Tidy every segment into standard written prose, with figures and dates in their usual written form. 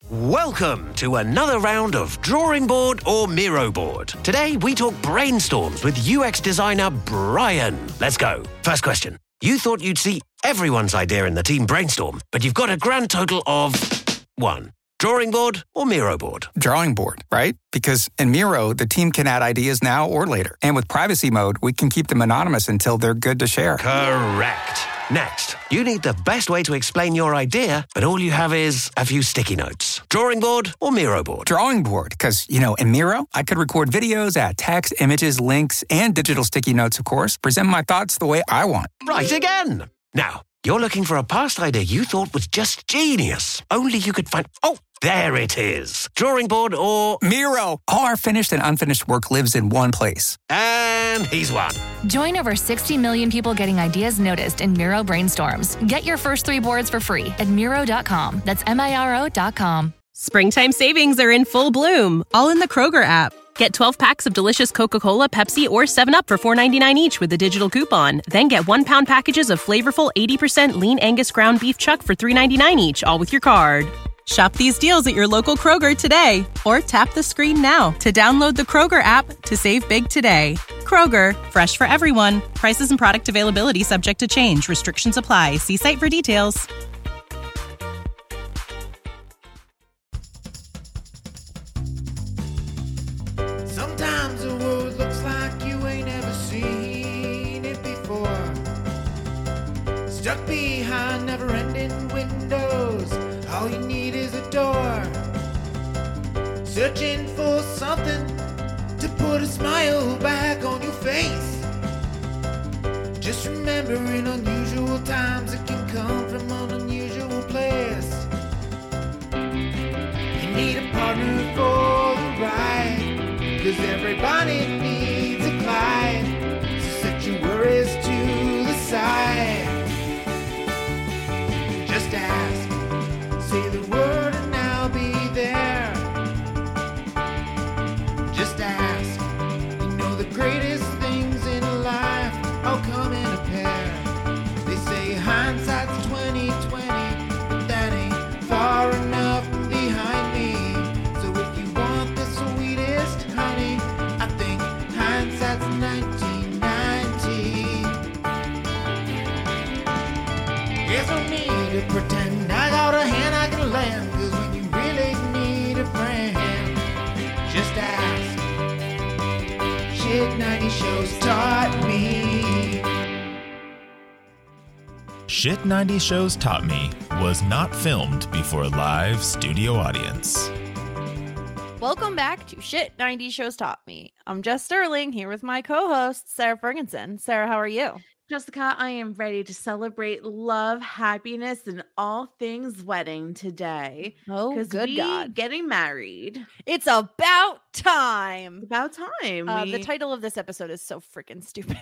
Welcome to another round of Drawing Board or Miro Board. Today we talk brainstorms with UX designer Brian. Let's go. First question. You thought you'd see everyone's idea in the team brainstorm, but you've got a grand total of 1. Drawing board or Miro board? Drawing board, right? Because in Miro, the team can add ideas now or later. And with privacy mode, we can keep them anonymous until they're good to share. Correct. Next, you need the best way to explain your idea, but all you have is a few sticky notes. Drawing board or Miro board? Drawing board, because, in Miro, I could record videos, add text, images, links, and digital sticky notes, of course, present my thoughts the way I want. Right again. Now, you're looking for a past idea you thought was just genius. Only you could find... Oh, there it is. Drawing board or... Miro. All our finished and unfinished work lives in one place. And he's won. Join over 60 million people getting ideas noticed in Miro brainstorms. Get your first 3 boards for free at Miro.com. That's Miro.com. Springtime savings are in full bloom, all in the Kroger app. Get 12 packs of delicious Coca-Cola, Pepsi, or 7-Up for $4.99 each with a digital coupon. Then get 1-pound packages of flavorful 80% lean Angus ground beef chuck for $3.99 each, all with your card. Shop these deals at your local Kroger today, or tap the screen now to download the Kroger app to save big today. Kroger, fresh for everyone. Prices and product availability subject to change. Restrictions apply. See site for details. Sometimes the world looks like you ain't ever seen it before. Stuck behind never-ending windows, all you need is a door. Searching for something to put a smile back on your face. Just remember, in unusual times, it can come from an unusual place. You need a partner for the ride, 'cause everybody needs a Clyde. So set your worries to the side. Just ask, say the word and I'll be there. Just ask, the greatest things in life all come in a pair. They say hindsight's 20/20, but that ain't far enough behind me. So if you want the sweetest honey, I think hindsight's 1990. There's no need to pretend I got a hand I can lend, 'cause when you really need a friend, just ask. Shit 90 Shows Taught Me. Shit 90 Shows Taught Me was not filmed before a live studio audience. Welcome back to Shit 90 Shows Taught Me. I'm Jess Sterling, here with my co-host, Sarah Ferguson. Sarah, how are you? Jessica, I am ready to celebrate love, happiness, and all things wedding today. Oh, good God. Getting married. It's about time. About time. The title of this episode is so freaking stupid.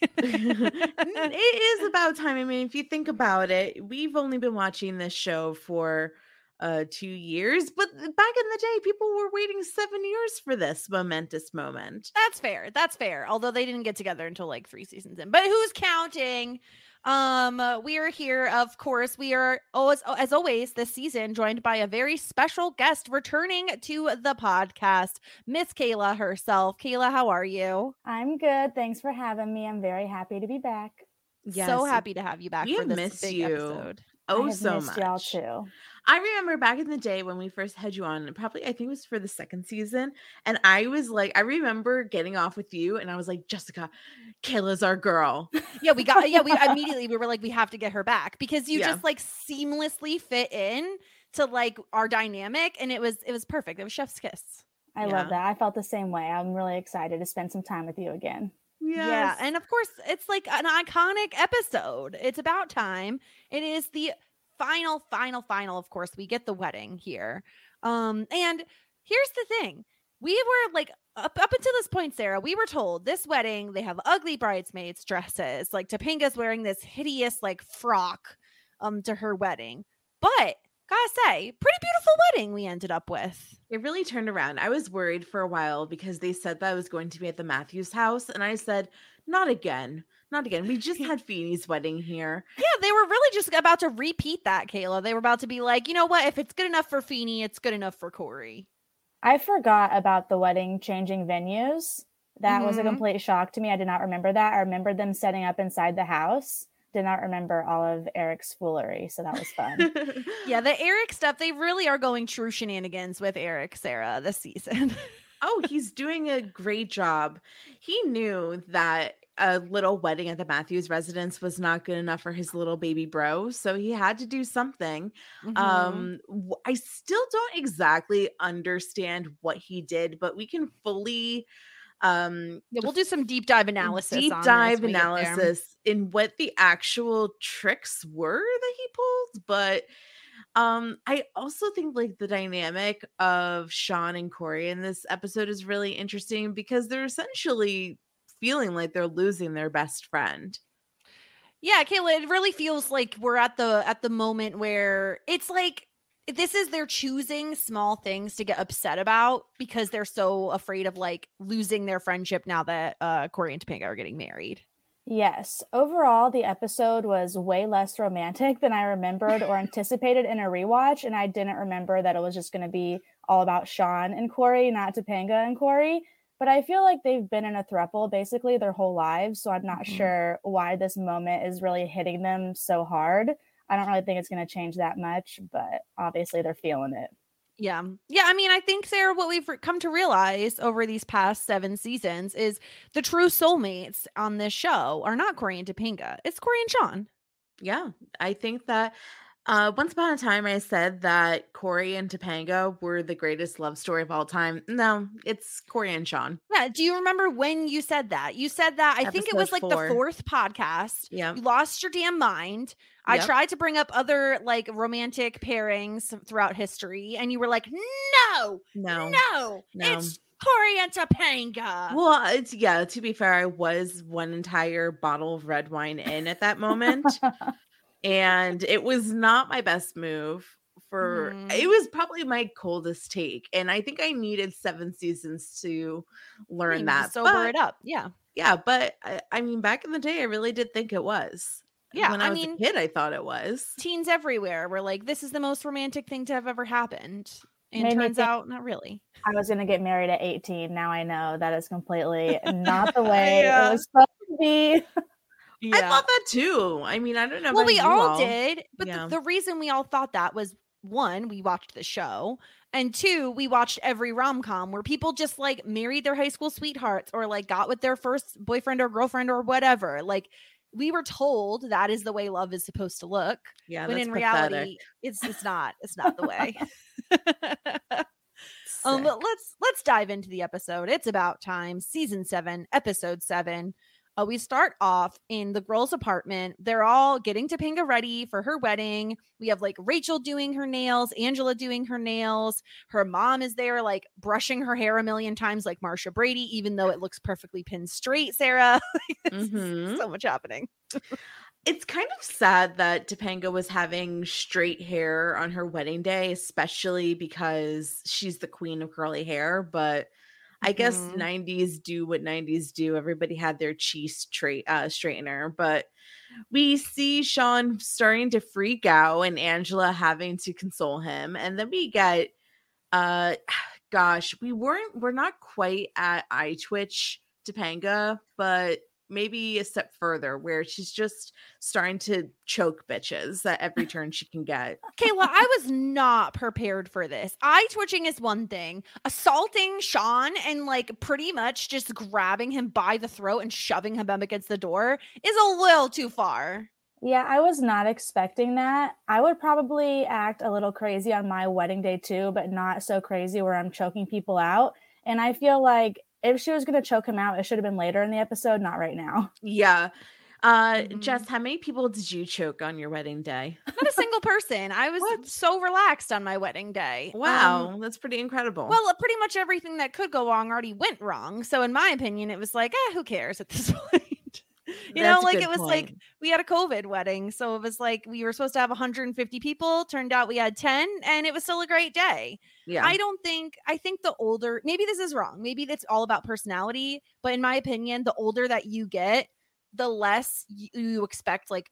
It is about time. I mean, if you think about it, we've only been watching this show for 2 years, but back in the day, people were waiting 7 years for this momentous moment. That's fair. That's fair. Although they didn't get together until like 3 seasons in. But who's counting? We are here, of course. We are as always this season joined by a very special guest returning to the podcast, Miss Kayla herself. Kayla, how are you? I'm good. Thanks for having me. I'm very happy to be back. Yes. So happy to have you back We for this miss big you. episode. Oh, I have so missed much. y'all too. I remember back in the day when we first had you on, I think it was for the 2nd season. And I was like, I remember getting off with you and I was like, Jessica, Kayla's our girl. We immediately, we were like, we have to get her back because you just like seamlessly fit in to like our dynamic. And it was perfect. It was chef's kiss. I love that. I felt the same way. I'm really excited to spend some time with you again. Yes. Yeah. And of course, it's like an iconic episode. It's about time. It is the final, of course. We get the wedding here. And here's the thing. We were like, up until this point, Sarah, we were told this wedding, they have ugly bridesmaids dresses. Like Topanga's wearing this hideous like frock to her wedding. But gotta say, pretty beautiful wedding we ended up with. It really turned around. I was worried for a while because they said that I was going to be at the Matthews house. And I said, not again. Not again. We just had Feeney's wedding here. Yeah, they were really just about to repeat that, Kayla. They were about to be like, you know what? If it's good enough for Feeny, it's good enough for Corey. I forgot about the wedding changing venues. That was a complete shock to me. I did not remember that. I remembered them setting up inside the house. Did not remember all of Eric's foolery, so that was fun. Yeah, the Eric stuff, they really are going true shenanigans with Eric, Sarah, this season. Oh, he's doing a great job. He knew that a little wedding at the Matthews residence was not good enough for his little baby bro, so he had to do something. I still don't exactly understand what he did, but we can fully we'll do some deep dive analysis in what the actual tricks were that he pulled. But I also think like the dynamic of Sean and Corey in this episode is really interesting because they're essentially feeling like they're losing their best friend. Yeah, Kayla, it really feels like we're at the moment where it's like this is they're choosing small things to get upset about because they're so afraid of like losing their friendship now that Corey and Topanga are getting married. Yes. Overall, the episode was way less romantic than I remembered or anticipated in a rewatch. And I didn't remember that it was just going to be all about Sean and Corey, not Topanga and Corey. But I feel like they've been in a throuple basically their whole lives. So I'm not sure why this moment is really hitting them so hard. I don't really think it's going to change that much, but obviously they're feeling it. Yeah. Yeah. I mean, I think, Sarah, what we've come to realize over these past 7 seasons is the true soulmates on this show are not Corey and Topanga. It's Corey and Sean. Yeah. I think that once upon a time I said that Corey and Topanga were the greatest love story of all time. No, it's Corey and Sean. Yeah. Do you remember when you said that? You said that, I think it was like the 4th podcast. Yeah. You lost your damn mind. I tried to bring up other like romantic pairings throughout history, and you were like, no, it's Corey and Topanga. Well, to be fair, I was one entire bottle of red wine in at that moment. And it was not my best move it was probably my coldest take. And I think I needed 7 seasons to learn that. Sober it up. Yeah. Yeah. But I mean, back in the day, I really did think it was. Yeah. When I was a kid, I thought it was. Teens everywhere were like, this is the most romantic thing to have ever happened. And turns out, not really. I was going to get married at 18. Now I know that is completely not the way it was supposed to be. Yeah. I thought that too. I mean, I don't know. Well, we all did. But the reason we all thought that was 1, we watched the show. And 2, we watched every rom-com where people just like married their high school sweethearts or like got with their first boyfriend or girlfriend or whatever. Like we were told that is the way love is supposed to look. Yeah. When in pathetic. reality, it's not the way. Let's dive into the episode. It's About Time, season 7, episode 7. We start off in the girls' apartment. They're all getting Topanga ready for her wedding. We have like Rachel doing her nails, Angela doing her nails. Her mom is there like brushing her hair a million times like Marsha Brady, even though it looks perfectly pinned straight, Sarah. So much happening. It's kind of sad that Topanga was having straight hair on her wedding day, especially because she's the queen of curly hair. But I guess 90s do what 90s do. Everybody had their cheese straightener. But we see Sean starting to freak out and Angela having to console him. And then we get, we're not quite at eye twitch Topanga, but maybe a step further where she's just starting to choke bitches at every turn she can get. Kayla, I was not prepared for this. Eye twitching is one thing. Assaulting Sean and like pretty much just grabbing him by the throat and shoving him up against the door is a little too far. Yeah, I was not expecting that. I would probably act a little crazy on my wedding day too, but not so crazy where I'm choking people out. And I feel like if she was going to choke him out, it should have been later in the episode, not right now. Yeah. Jess, how many people did you choke on your wedding day? Not a single person. I was so relaxed on my wedding day. Wow, that's pretty incredible. Well, pretty much everything that could go wrong already went wrong. So in my opinion, it was like, who cares at this point? It was like we had a COVID wedding. So it was like we were supposed to have 150 people. Turned out we had 10 and it was still a great day. Yeah. I think the older, maybe this is wrong. Maybe it's all about personality. But in my opinion, the older that you get, the less you expect like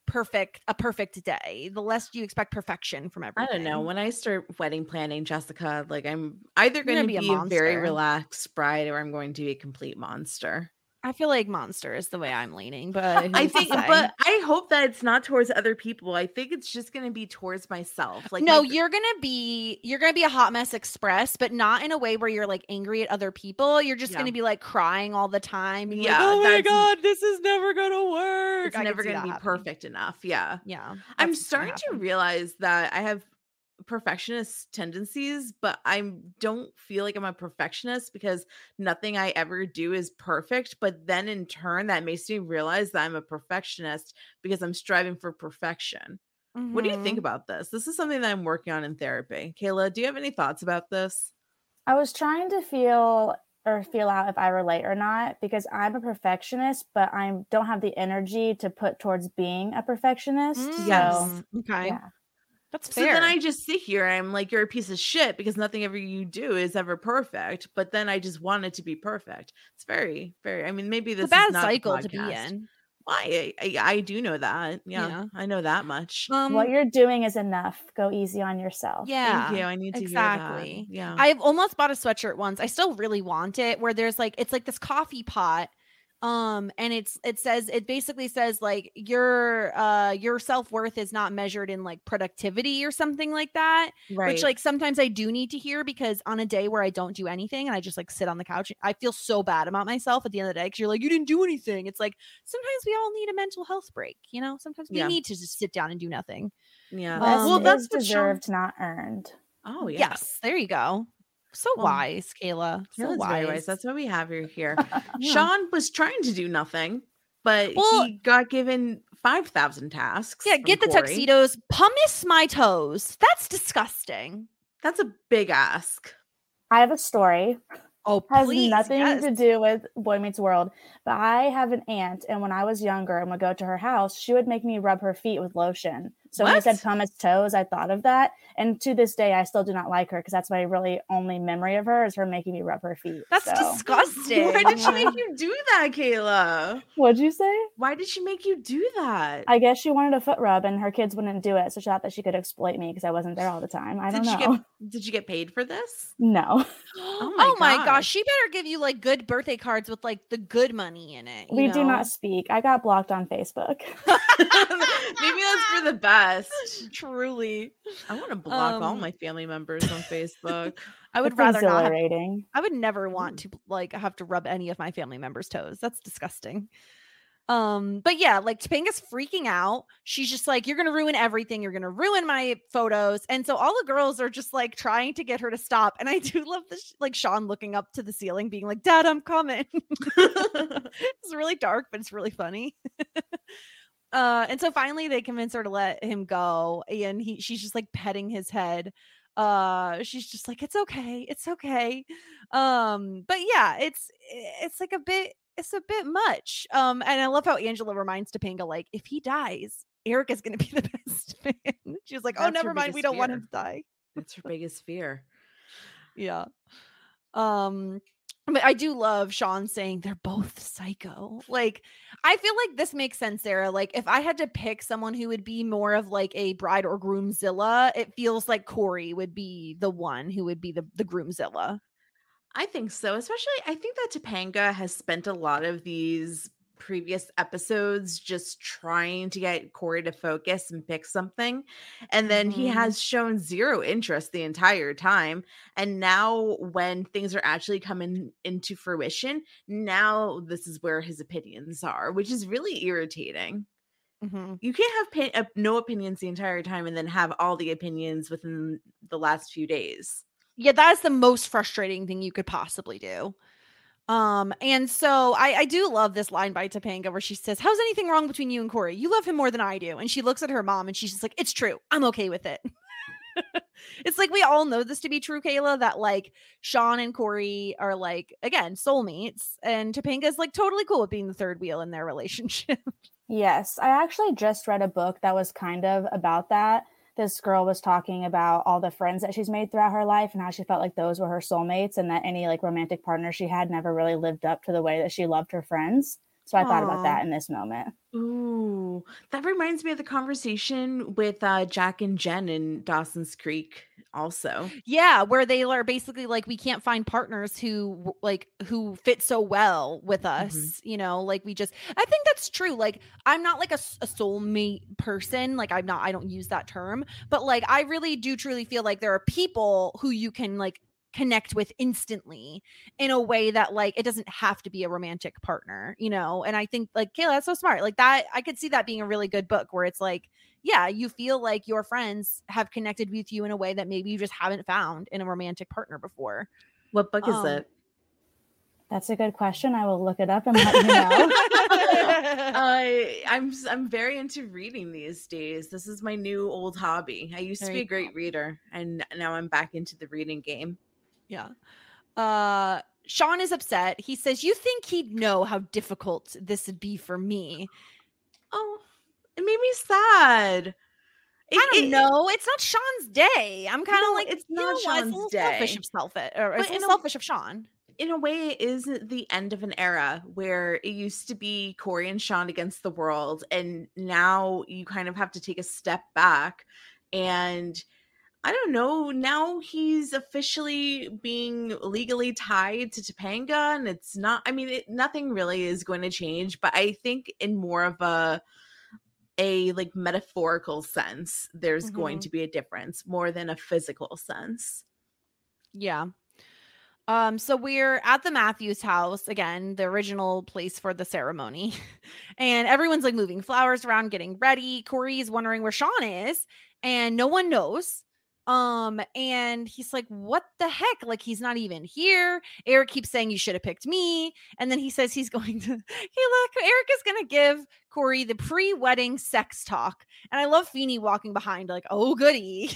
a perfect day, the less you expect perfection from everything. I don't know. When I start wedding planning, Jessica, like I'm either going to be a very monster. relaxed bride or I'm going to be a complete monster. I feel like monster is the way I'm leaning, but but I hope that it's not towards other people. I think it's just going to be towards myself. Like, no, you're going to be a hot mess express, but not in a way where you're like angry at other people. You're just going to be like crying all the time. Being like, oh my God, this is never going to work. It's never going to be perfect enough. Yeah. Yeah. I'm starting to realize that I have perfectionist tendencies, but I don't feel like I'm a perfectionist because nothing I ever do is perfect. But then in turn, that makes me realize that I'm a perfectionist because I'm striving for perfection. Mm-hmm. What do you think about this? This is something that I'm working on in therapy. Kayla, do you have any thoughts about this? I was trying to feel out if I relate or not, because I'm a perfectionist, but I don't have the energy to put towards being a perfectionist. Yes. Okay. Yeah. That's fair. So then I just sit here and I'm like, you're a piece of shit because nothing ever you do is ever perfect. But then I just want it to be perfect. It's very, very, I mean, maybe this is a bad not cycle to be in. Why? I do know that. Yeah, I know that much. What you're doing is enough. Go easy on yourself. Yeah. Thank you. I need to hear that. Yeah. I've almost bought a sweatshirt once. I still really want it, where there's like, it's like this coffee pot. And it basically says like your self-worth is not measured in like productivity or something like that. Right. Which like sometimes I do need to hear, because on a day where I don't do anything and I just like sit on the couch, I feel so bad about myself at the end of the day, because you're like, you didn't do anything. It's like sometimes we all need a mental health break, you know? Sometimes we need to just sit down and do nothing. Yeah. Well, that's deserved, not earned. Oh yeah. Yes, there you go. So wise, Kayla. So wise. That's why we have her here. Sean was trying to do nothing, but he got given 5,000 tasks. Yeah, get the tuxedos. Pumice my toes. That's disgusting. That's a big ask. I have a story. Oh, has nothing to do with Boy Meets World, but I have an aunt, and when I was younger and would go to her house, she would make me rub her feet with lotion. So when I said pumice toes, I thought of that. And to this day, I still do not like her, because that's my really only memory of her, is her making me rub her feet. That's disgusting. Why did she make you do that, Kayla? What'd you say? Why did she make you do that? I guess she wanted a foot rub and her kids wouldn't do it. So she thought that she could exploit me because I wasn't there all the time. I don't know. Did you get paid for this? No. Oh my gosh. She better give you like good birthday cards with like the good money in it. We do not speak. I got blocked on Facebook. Maybe that's for the best. Truly. I want to block all my family members on Facebook. I would rather not. I would never want to like have to rub any of my family members' toes. That's disgusting. But yeah, like Topanga's freaking out. She's just like, you're gonna ruin everything. You're gonna ruin my photos. And so all the girls are just like trying to get her to stop. And I do love this, like Sean looking up to the ceiling, being like, "Dad, I'm coming." It's really dark, but it's really funny. And so finally they convince her to let him go, and she's just like petting his head. She's just like, it's okay. But yeah, it's like a bit much. And I love how Angela reminds Topanga, like, if he dies, Erica's gonna be the best man. She's like, oh, never mind, we don't want him to die. That's her biggest fear. Yeah. But I do love Sean saying they're both psycho. Like, I feel like this makes sense, Sarah. Like, if I had to pick someone who would be more of like a bride or groomzilla, it feels like Corey would be the one who would be the groomzilla. I think so. Especially, I think that Topanga has spent a lot of these previous episodes just trying to get Corey to focus and pick something, and then he has shown zero interest the entire time. And now when things are actually coming into fruition, now this is where his opinions are, which is really irritating. You can't have no opinions the entire time and then have all the opinions within the last few days. Yeah, that's the most frustrating thing you could possibly do. And so I do love this line by Topanga where she says, how's anything wrong between you and Corey? You love him more than I do. And she looks at her mom and she's just like, it's true. I'm okay with it. It's like, we all know this to be true, Kayla, that like Sean and Corey are like, again, soulmates, and Topanga's like totally cool with being the third wheel in their relationship. Yes. I actually just read a book that was kind of about that. This girl was talking about all the friends that she's made throughout her life and how she felt like those were her soulmates, and that any like romantic partner she had never really lived up to the way that she loved her friends. So I thought about that in this moment. Ooh, that reminds me of the conversation with Jack and Jen in Dawson's Creek also. Yeah, where they are basically like, we can't find partners who fit so well with us, you know, like I think that's true. Like, I'm not like a soulmate person. Like, I don't use that term, but like, I really do truly feel like there are people who you can like connect with instantly in a way that like it doesn't have to be a romantic partner, you know. And I think like, Kayla, that's so smart. Like that, I could see that being a really good book where it's like, yeah, you feel like your friends have connected with you in a way that maybe you just haven't found in a romantic partner before. What book is it? That's a good question. I will look it up and let you know. I'm very into reading these days. This is my new old hobby. I used to be a great reader, and now I'm back into the reading game. Yeah. Sean is upset. He says, "You think he'd know how difficult this would be for me?" Oh, it made me sad. I don't know. It's not Sean's day. I'm kind of like, it's not Sean's day. Selfish of Sean. In a way, it is the end of an era where it used to be Corey and Sean against the world, and now you kind of have to take a step back. And I don't know, now he's officially being legally tied to Topanga, and it's not, I mean, nothing really is going to change, but I think in more of a like metaphorical sense, there's going to be a difference more than a physical sense. Yeah. So we're at the Matthews house again, the original place for the ceremony, and everyone's like moving flowers around, getting ready. Corey's wondering where Sean is, and no one knows. And he's like, what the heck? Like, he's not even here. Eric keeps saying, you should have picked me. And then he says he's going to, Eric is going to give Corey the pre-wedding sex talk. And I love Feeney walking behind like, oh, goody.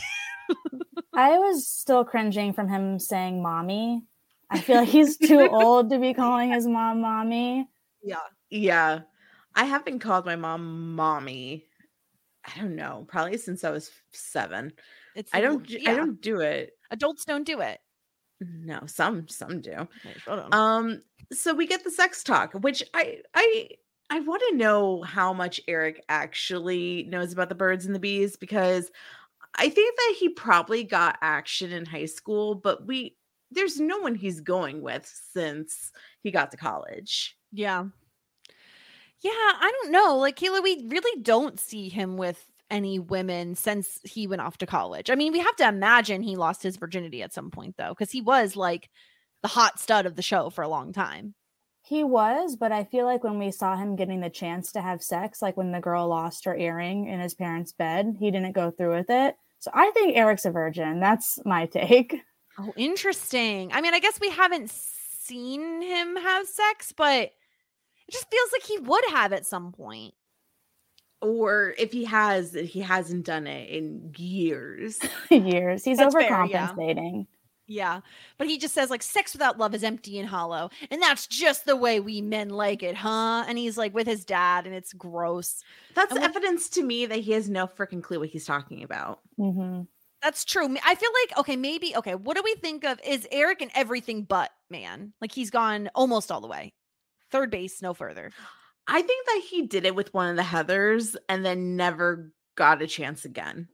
I was still cringing from him saying mommy. I feel like he's too old to be calling his mom mommy. Yeah. I haven't called my mom mommy. I don't know, probably since I was 7. I don't do it. Adults don't do it. No, some do. So we get the sex talk, which I want to know how much Eric actually knows about the birds and the bees, because I think that he probably got action in high school, but there's no one he's going with since he got to college. Yeah, I don't know. Like, Kayla, we really don't see him with any women since he went off to college. I mean, we have to imagine he lost his virginity at some point, though, because he was like the hot stud of the show for a long time. He was, but I feel like when we saw him getting the chance to have sex, like when the girl lost her earring in his parents' bed, he didn't go through with it. So I think Eric's a virgin. That's my take. Oh, interesting. I mean, I guess we haven't seen him have sex, but it just feels like he would have at some point. Or if he hasn't done it in years. He's that's overcompensating. Yeah. But he just says like, sex without love is empty and hollow. And that's just the way we men like it, huh? And he's like with his dad, and it's gross. That's evidence to me that he has no freaking clue what he's talking about. Mm-hmm. That's true. I feel like, what do we think of? Is Eric an everything but man? Like, he's gone almost all the way. Third base, no further. I think that he did it with one of the Heathers and then never got a chance again.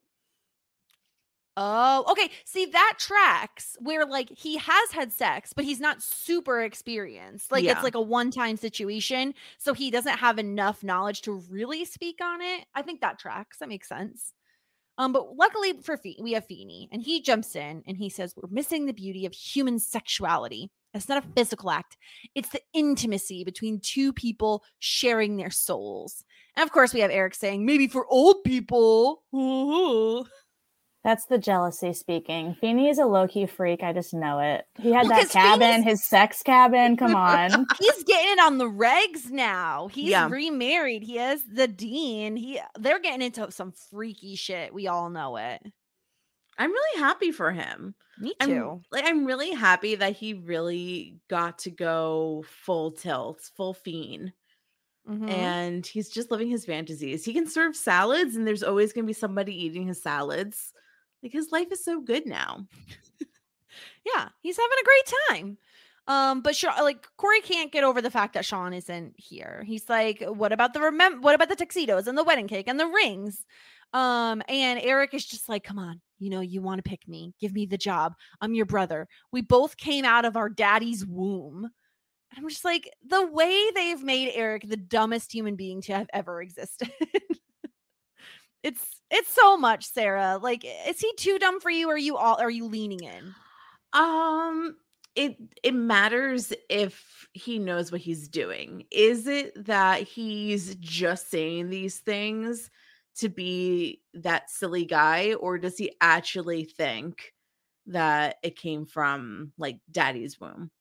Oh, okay. See, that tracks where like he has had sex, but he's not super experienced. Like it's like a one-time situation. So he doesn't have enough knowledge to really speak on it. I think that tracks. That makes sense. But luckily for we have Feeney, and he jumps in and he says, we're missing the beauty of human sexuality. It's not a physical act. It's the intimacy between two people sharing their souls. And of course, we have Eric saying, maybe for old people. Ooh. That's the jealousy speaking. Feeney is a low-key freak. I just know it. He had that cabin, his sex cabin. Come on. He's getting it on the regs now. He's remarried. He has the dean. They're getting into some freaky shit. We all know it. I'm really happy for him. Me too. I'm really happy that he really got to go full tilt, full fiend. Mm-hmm. And he's just living his fantasies. He can serve salads, and there's always going to be somebody eating his salads. Like, his life is so good now. Yeah, he's having a great time. But like Corey can't get over the fact that Sean isn't here. He's like, what about the tuxedos and the wedding cake and the rings? And Eric is just like, come on, you want to pick me. Give me the job. I'm your brother. We both came out of our daddy's womb. And I'm just like, the way they've made Eric the dumbest human being to have ever existed. It's so much, Sarah. Like, is he too dumb for you, or are you leaning in? It matters if he knows what he's doing. Is it that he's just saying these things to be that silly guy, or does he actually think that it came from like daddy's womb?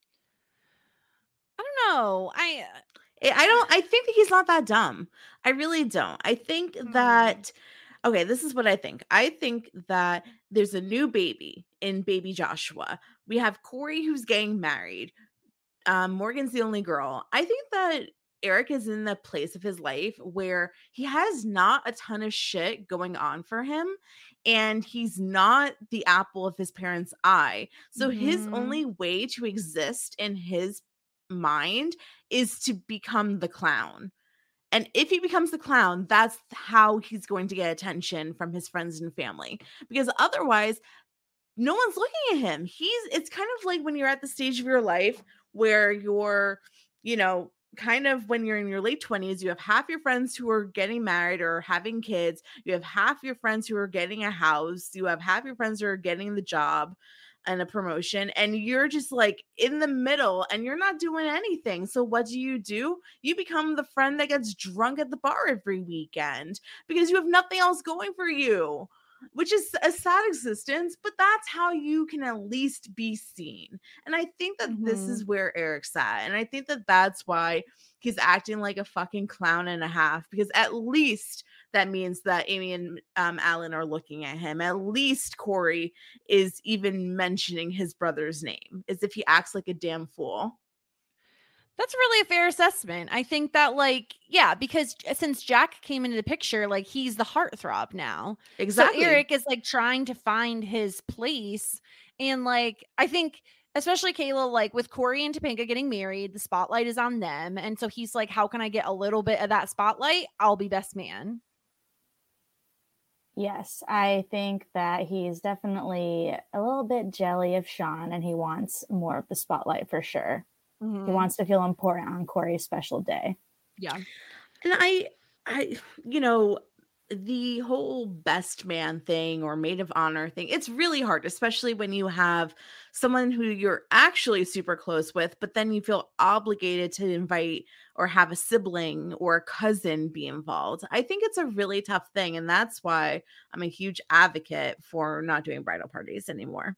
I don't know. I think that he's not that dumb. I really don't. I think that, okay, this is what I think. I think that there's a new baby in baby Joshua. We have Corey who's getting married. Morgan's the only girl. I think that Eric is in the place of his life where he has not a ton of shit going on for him, and he's not the apple of his parents' eye. So his only way to exist in his mind is to become the clown. And if he becomes the clown, that's how he's going to get attention from his friends and family, because otherwise no one's looking at him. It's kind of like when you're at the stage of your life where you're, kind of when you're in your late 20s, you have half your friends who are getting married or having kids. You have half your friends who are getting a house. You have half your friends who are getting the job and a promotion, and you're just like in the middle and you're not doing anything. So what do? You become the friend that gets drunk at the bar every weekend because you have nothing else going for you, which is a sad existence, but that's how you can at least be seen. And I think that this is where Eric's at. And I think that that's why he's acting like a fucking clown and a half, because at least that means that Amy and Alan are looking at him. At least Corey is even mentioning his brother's name, as if he acts like a damn fool. That's really a fair assessment. I think that, because since Jack came into the picture, he's the heartthrob now. Exactly. So Eric is trying to find his place. And I think especially Kayla, with Corey and Topanga getting married, the spotlight is on them. And so he's like, how can I get a little bit of that spotlight? I'll be best man. Yes, I think that he's definitely a little bit jelly of Sean, and he wants more of the spotlight for sure. He wants to feel important on Corey's special day. Yeah. And I the whole best man thing or maid of honor thing, it's really hard, especially when you have someone who you're actually super close with, but then you feel obligated to invite or have a sibling or a cousin be involved. I think it's a really tough thing. And that's why I'm a huge advocate for not doing bridal parties anymore.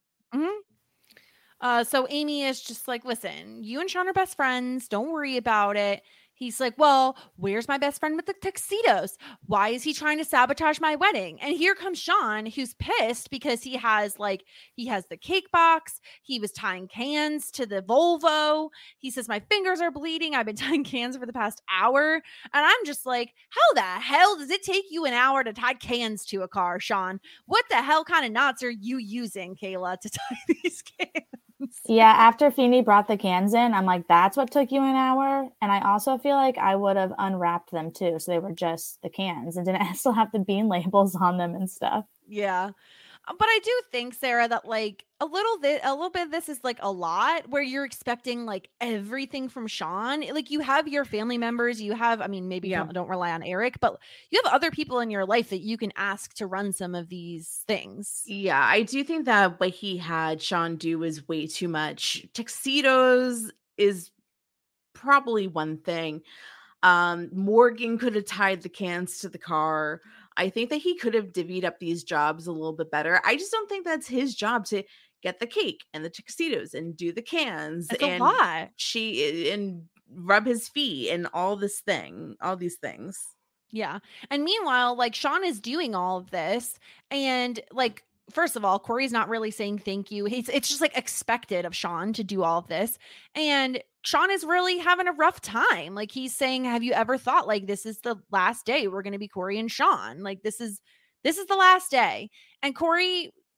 So Amy is just like, listen, you and Sean are best friends. Don't worry about it. He's like, well, where's my best friend with the tuxedos? Why is he trying to sabotage my wedding? And here comes Sean, who's pissed because he has the cake box. He was tying cans to the Volvo. He says, my fingers are bleeding. I've been tying cans for the past hour. And I'm just like, how the hell does it take you an hour to tie cans to a car, Sean? What the hell kind of knots are you using, Kayla, to tie these cans? Yeah, after Feeny brought the cans in, I'm like, that's what took you an hour? And I also feel like I would have unwrapped them too, so they were just the cans and didn't still have the bean labels on them and stuff. Yeah. But I do think, Sarah, that a little bit of this is a lot where you're expecting everything from Sean. You have your family members, you have, maybe don't rely on Eric, but you have other people in your life that you can ask to run some of these things. Yeah, I do think that what he had Sean do was way too much. Tuxedos is probably one thing. Morgan could have tied the cans to the car. I think that he could have divvied up these jobs a little bit better. I just don't think that's his job to get the cake and the tuxedos and do the cans and a lot. And rub his feet and all these things. Yeah. And meanwhile, Sean is doing all of this, and first of all, Corey's not really saying thank you. It's just expected of Sean to do all of this. And Sean is really having a rough time. He's saying, have you ever thought this is the last day we're going to be Corey and Sean? This is the last day. And Corey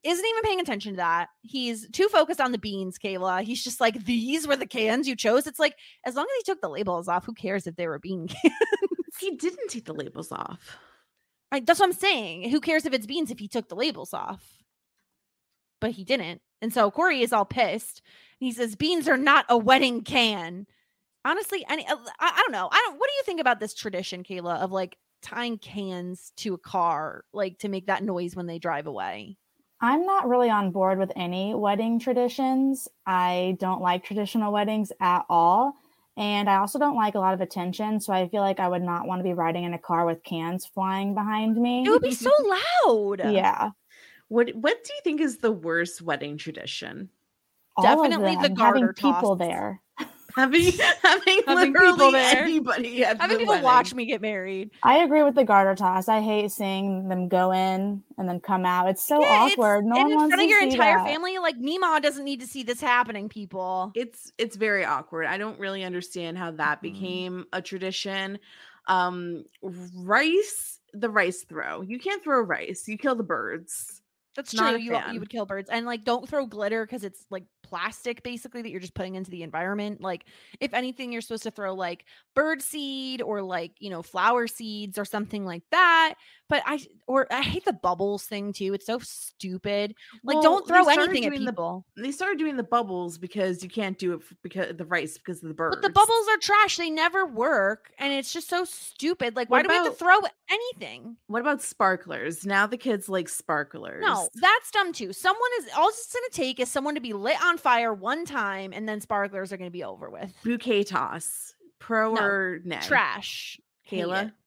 isn't even paying attention to that. He's too focused on the beans, Kayla. He's just like, these were the cans you chose. It's like, as long as he took the labels off, who cares if they were bean cans? He didn't take the labels off. Right, that's what I'm saying. Who cares if it's beans if he took the labels off? But he didn't. And so Corey is all pissed. He says, beans are not a wedding can. Honestly, I don't know. What do you think about this tradition, Kayla, of like tying cans to a car, like to make that noise when they drive away? I'm not really on board with any wedding traditions. I don't like traditional weddings at all. And I also don't like a lot of attention. So I feel like I would not want to be riding in a car with cans flying behind me. It would be so loud. Yeah. What do you think is the worst wedding tradition? Definitely the garter having people toss. there. Having literally people there. Anybody at Having the people wedding. watch me get married. I agree with the garter toss. I hate seeing them go in and then come out. It's so awkward. No one in wants front to of your see entire that. family. Like Mima doesn't need to see this happening, people. It's very awkward. I don't really understand how that became a tradition. The rice throw. You can't throw rice. You kill the birds. That's Not true. a You fan. would kill birds. And like, don't throw glitter because it's like plastic basically that you're just putting into the environment. Like, if anything, you're supposed to throw like bird seed or like, flower seeds or something like that. But I hate the bubbles thing too. It's so stupid. Like, Well, don't throw they started anything at doing people. They started doing the bubbles because you can't do it because of the rice because of the birds. But the bubbles are trash. They never work. And it's just so stupid. Like, why What do we have to about- throw anything? What about sparklers? Now the kids like sparklers. No, that's dumb too. All it's going to take is someone to be lit on fire one time and then sparklers are going to be over with. Bouquet toss. Pro No, or nay? Trash. Hate Kayla? it.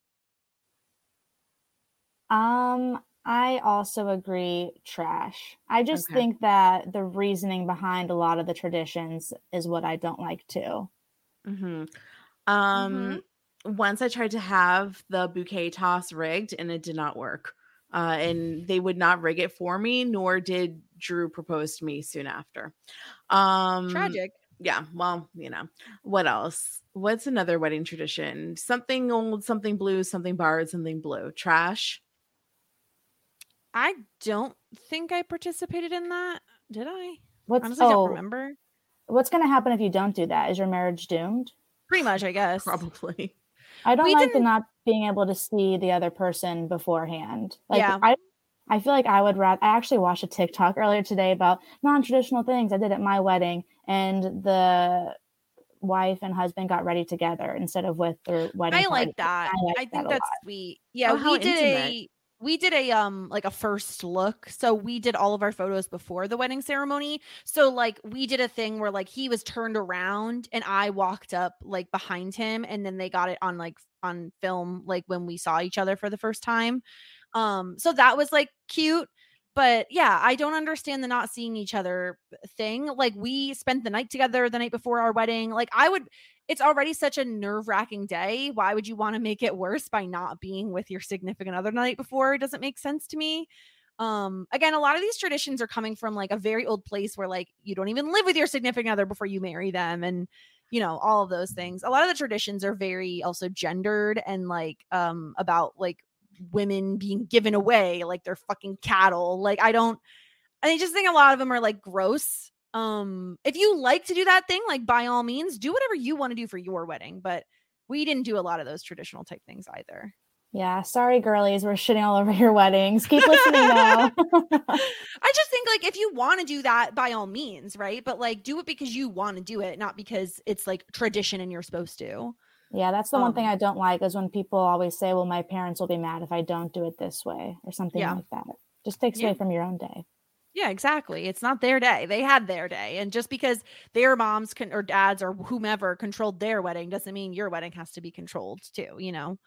I also agree trash. I just Okay. think that the reasoning behind a lot of the traditions is what I don't like too. Mm-hmm. Mhm. Once I tried to have the bouquet toss rigged and it did not work. And they would not rig it for me, nor did Drew propose to me soon after. Tragic. Yeah, well, what else? What's another wedding tradition? Something old, something blue, something barred, something blue. Trash. I don't think I participated in that. Did I? What's Honestly, don't remember. What's going to happen if you don't do that? Is your marriage doomed? Pretty much, I guess. Probably. I don't We like the didn't- not being able to see the other person beforehand. Like, Yeah. I feel like I would rather. I actually watched a TikTok earlier today about non-traditional things I did at my wedding, and the wife and husband got ready together instead of with their wedding. I party. like that. like I that think a that's lot. sweet. Yeah, Oh, how we did intimate. like a first look. So we did all of our photos before the wedding ceremony. So like we did a thing where like he was turned around and I walked up like behind him, and then they got it on film like when we saw each other for the first time. So that was like cute. But yeah, I don't understand the not seeing each other thing. Like we spent the night together the night before our wedding. Like it's already such a nerve-wracking day. Why would you want to make it worse by not being with your significant other the night before? It doesn't make sense to me. Again, a lot of these traditions are coming from like a very old place where like you don't even live with your significant other before you marry them, and all of those things. A lot of the traditions are very also gendered and like about like women being given away like they're fucking cattle. Like I just think a lot of them are like gross. If you like to do that thing, like by all means do whatever you want to do for your wedding, but we didn't do a lot of those traditional type things either. Yeah, sorry, girlies, we're shitting all over your weddings. Keep listening though. I just think like if you want to do that, by all means, right? But like do it because you want to do it, not because it's like tradition and you're supposed to. Yeah, that's the one thing I don't like is when people always say, well, my parents will be mad if I don't do it this way or something like that. Just takes away from your own day. Yeah, exactly. It's not their day. They had their day. And just because their moms or dads or whomever controlled their wedding doesn't mean your wedding has to be controlled too,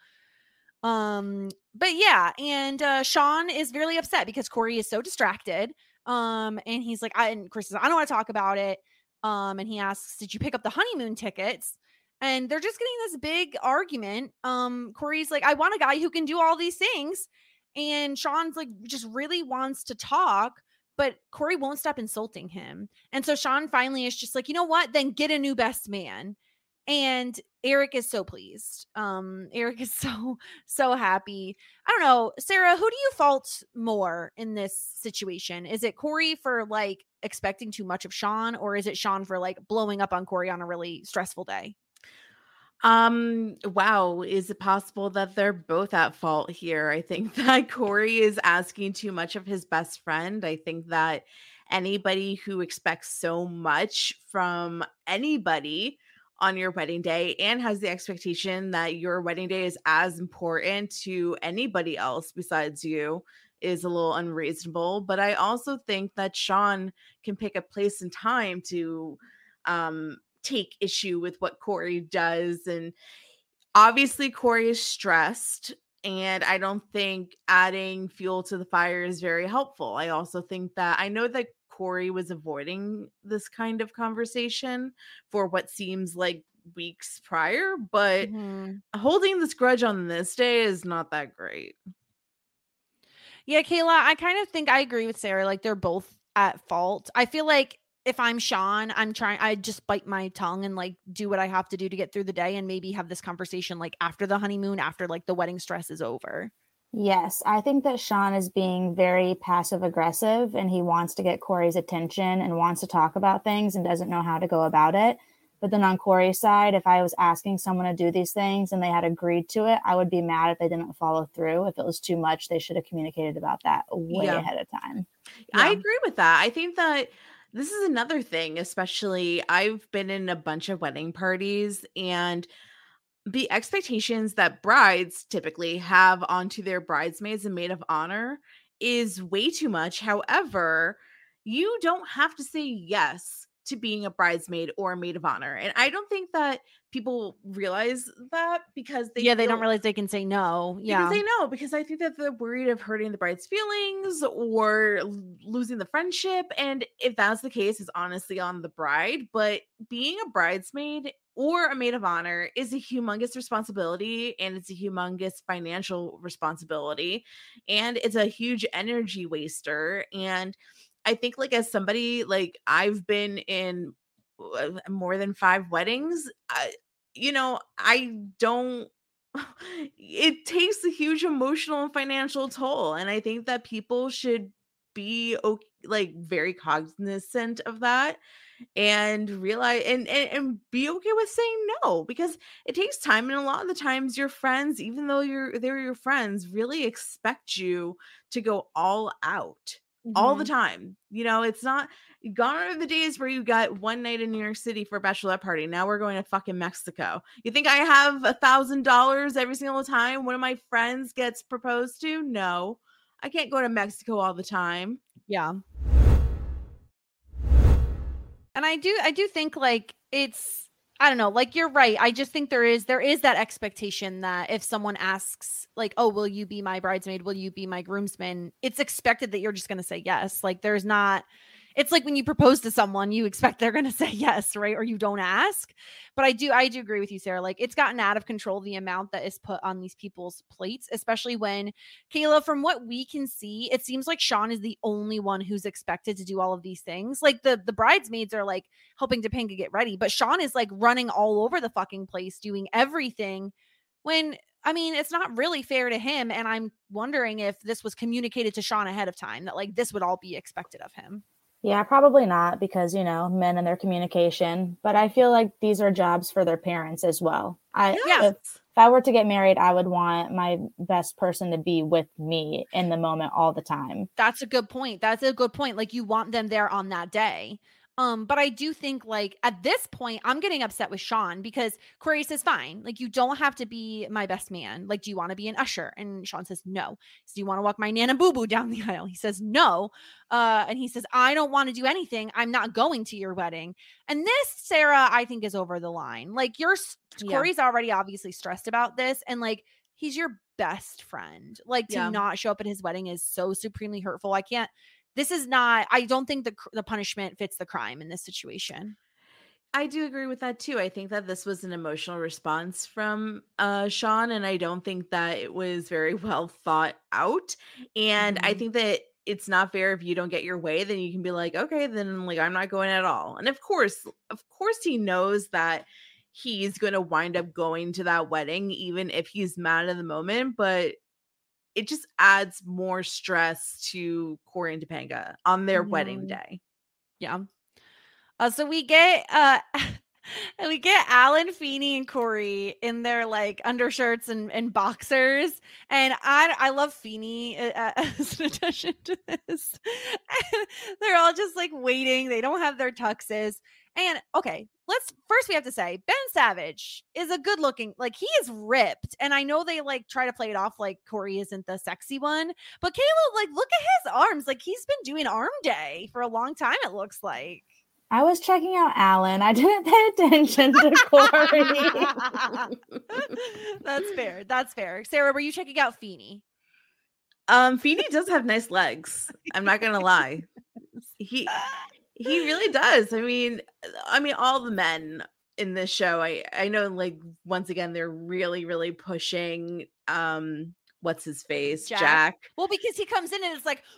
But yeah, and Sean is really upset because Corey is so distracted. And he's like, and Chris says, I don't want to talk about it. And he asks, did you pick up the honeymoon tickets? And they're just getting this big argument. Corey's like, I want a guy who can do all these things. And Sean's like, just really wants to talk, but Corey won't stop insulting him. And so Sean finally is just like, you know what? Then get a new best man. And Eric is so pleased. Eric is so happy. I don't know, Sarah, who do you fault more in this situation? Is it Corey for like expecting too much of Sean, or is it Sean for like blowing up on Corey on a really stressful day? Wow, is it possible that they're both at fault here? I think that Corey is asking too much of his best friend. I think that anybody who expects so much from anybody on your wedding day and has the expectation that your wedding day is as important to anybody else besides you is a little unreasonable. But I also think that Sean can pick a place and time to take issue with what Corey does. And obviously Corey is stressed, and I don't think adding fuel to the fire is very helpful. I also think that I know that Corey was avoiding this kind of conversation for what seems like weeks prior, but holding this grudge on this day is not that great. Yeah, Kayla, I kind of think I agree with Sarah. Like, they're both at fault. I feel like if I'm Sean, I just bite my tongue and like do what I have to do to get through the day, and maybe have this conversation like after the honeymoon, after like the wedding stress is over. Yes, I think that Sean is being very passive aggressive, and he wants to get Corey's attention and wants to talk about things and doesn't know how to go about it. But then on Corey's side, if I was asking someone to do these things and they had agreed to it, I would be mad if they didn't follow through. If it was too much, they should have communicated about that way ahead of time. Yeah. I agree with that. I think that this is another thing, especially I've been in a bunch of wedding parties, and the expectations that brides typically have onto their bridesmaids and maid of honor is way too much. However, you don't have to say yes to being a bridesmaid or a maid of honor. And I don't think that people realize that, because they don't realize they can say no. They can say no because I think that they're worried of hurting the bride's feelings or losing the friendship. And if that's the case, it's honestly on the bride. But being a bridesmaid or a maid of honor is a humongous responsibility, and it's a humongous financial responsibility, and it's a huge energy waster. And I think, like, as somebody, like, I've been in more than 5 weddings, I don't it takes a huge emotional and financial toll, and I think that people should be very cognizant of that and realize and be okay with saying no, because it takes time, and a lot of the times your friends, even though they're your friends, really expect you to go all out all the time. It's not gone are the days where you got one night in New York City for a bachelorette party. Now we're going to fucking Mexico. You think I have $1,000 every single time one of my friends gets proposed to? No, I can't go to Mexico all the time. Yeah. And I do think like it's, I don't know, like you're right. I just think there is that expectation that if someone asks like, oh, will you be my bridesmaid? Will you be my groomsman? It's expected that you're just going to say yes. Like there's not, it's like when you propose to someone, you expect they're going to say yes, right? Or you don't ask. But I do agree with you, Sarah. Like it's gotten out of control, the amount that is put on these people's plates, especially when, Kayla, from what we can see, it seems like Sean is the only one who's expected to do all of these things. Like the bridesmaids are like helping Topanga get ready, but Sean is like running all over the fucking place, doing everything when, I mean, it's not really fair to him. And I'm wondering if this was communicated to Sean ahead of time, that like this would all be expected of him. Yeah, probably not, because, men and their communication. But I feel like these are jobs for their parents as well. If I were to get married, I would want my best person to be with me in the moment all the time. That's a good point. Like you want them there on that day. But I do think like at this point, I'm getting upset with Sean because Corey says, fine, like you don't have to be my best man. Like, do you want to be an usher? And Sean says, no. So do you want to walk my Nana Boo Boo down the aisle? He says, no. And he says, I don't want to do anything. I'm not going to your wedding. And this, Sarah, I think is over the line. Like Corey's already obviously stressed about this. And like, he's your best friend. Like to not show up at his wedding is so supremely hurtful. I don't think the punishment fits the crime in this situation. I do agree with that too. I think that this was an emotional response from Sean, and I don't think that it was very well thought out. And I think that it's not fair if you don't get your way, then you can be like, okay, then like I'm not going at all. And of course he knows that he's going to wind up going to that wedding, even if he's mad in the moment. But it just adds more stress to Corey and Topanga on their wedding day. Yeah. So we get Alan, Feeney, and Corey in their like undershirts and boxers, and I love Feeney as an addition to this. And they're all just like waiting. They don't have their tuxes. And okay, we have to say Ben Savage is a good looking, like he is ripped. And I know they like try to play it off like Corey isn't the sexy one, but Kayla, like look at his arms. Like he's been doing arm day for a long time, it looks like. I was checking out Alan. I didn't pay attention to Corey. That's fair. Sarah, were you checking out Feeney? Feeney does have nice legs. I'm not gonna lie. He really does. I mean, all the men in this show, I know, like, once again, they're really, really pushing what's his face? Jack. Well, because he comes in and it's like,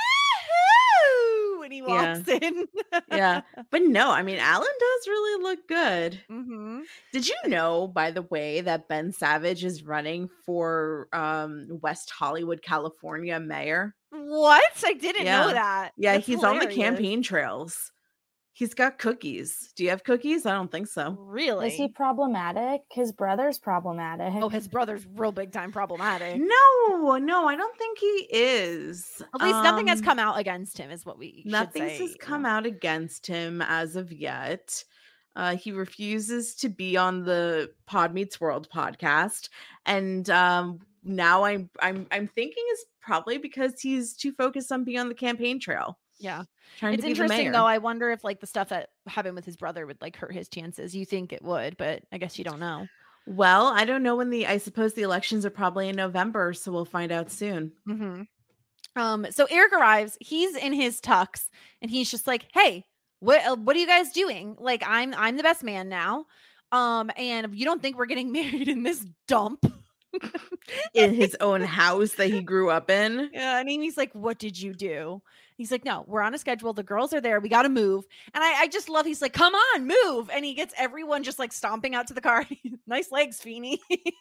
woohoo! When he walks in. Yeah. But no, I mean, Alan does really look good. Mm-hmm. Did you know, by the way, that Ben Savage is running for West Hollywood, California mayor? What? I didn't know that. Yeah, That's he's hilarious. on the campaign trails. He's got cookies. Do you have cookies? I don't think so. Really? Is he problematic? His brother's problematic. Oh, his brother's real big time problematic. No, I don't think he is. At least nothing has come out against him, is what we nothing should say. has come out against him as of yet. He refuses to be on the Pod Meets World podcast, and now I'm thinking is probably because he's too focused on being on the campaign trail. Yeah, trying it's to be interesting the mayor. though. I wonder if like the stuff that happened with his brother would like hurt his chances. You think it would, but I guess you don't know. Well, I don't know when I suppose the elections are probably in November, so we'll find out soon. Mm-hmm. So Eric arrives. He's in his tux, and he's just like, "Hey, what are you guys doing? Like, I'm the best man now. And you don't think we're getting married in this dump?" In his own house that he grew up in. Yeah, and Amy's like, "What did you do?" He's like, "No, we're on a schedule. The girls are there. We got to move." And I just love, he's like, "Come on, move." And he gets everyone just like stomping out to the car. Nice legs, Feeney.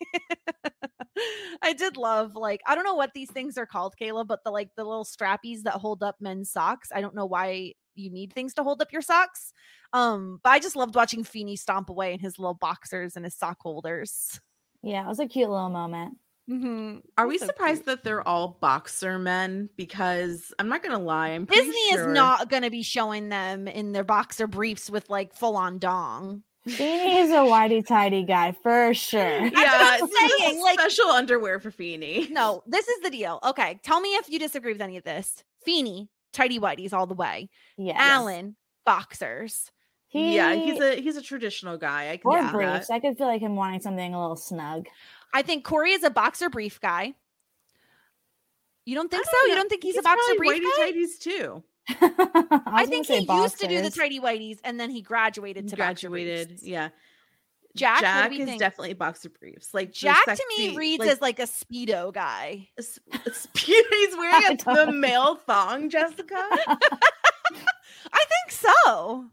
I did love, like, I don't know what these things are called, Kayla, but the little strappies that hold up men's socks. I don't know why you need things to hold up your socks. But I just loved watching Feeney stomp away in his little boxers and his sock holders. Yeah, it was a cute little moment. Mm-hmm. Are we surprised that they're all boxer men? Because I'm not gonna lie, I'm pretty Disney sure is not gonna be showing them in their boxer briefs with like full on dong. Feeney's a whitey tighty guy for sure. Yeah, it's saying, like, special underwear for Feeney. No, this is the deal. Okay, tell me if you disagree with any of this. Feeney, tighty whities all the way. Yeah. Alan, boxers. He's a traditional guy. I can Or see briefs. that. I could feel like him wanting something a little snug. I think Corey is a boxer brief guy. You don't think so? know. You don't think he's a boxer probably brief guy? whitey tighties too. I think he used to do the tighty whities and then he graduated to boxer briefs. Yeah. Jack, what do we is think? definitely boxer briefs. Like Jack the to me sexy, reads as like a Speedo guy. He's wearing the male thong, Jessica. I think so.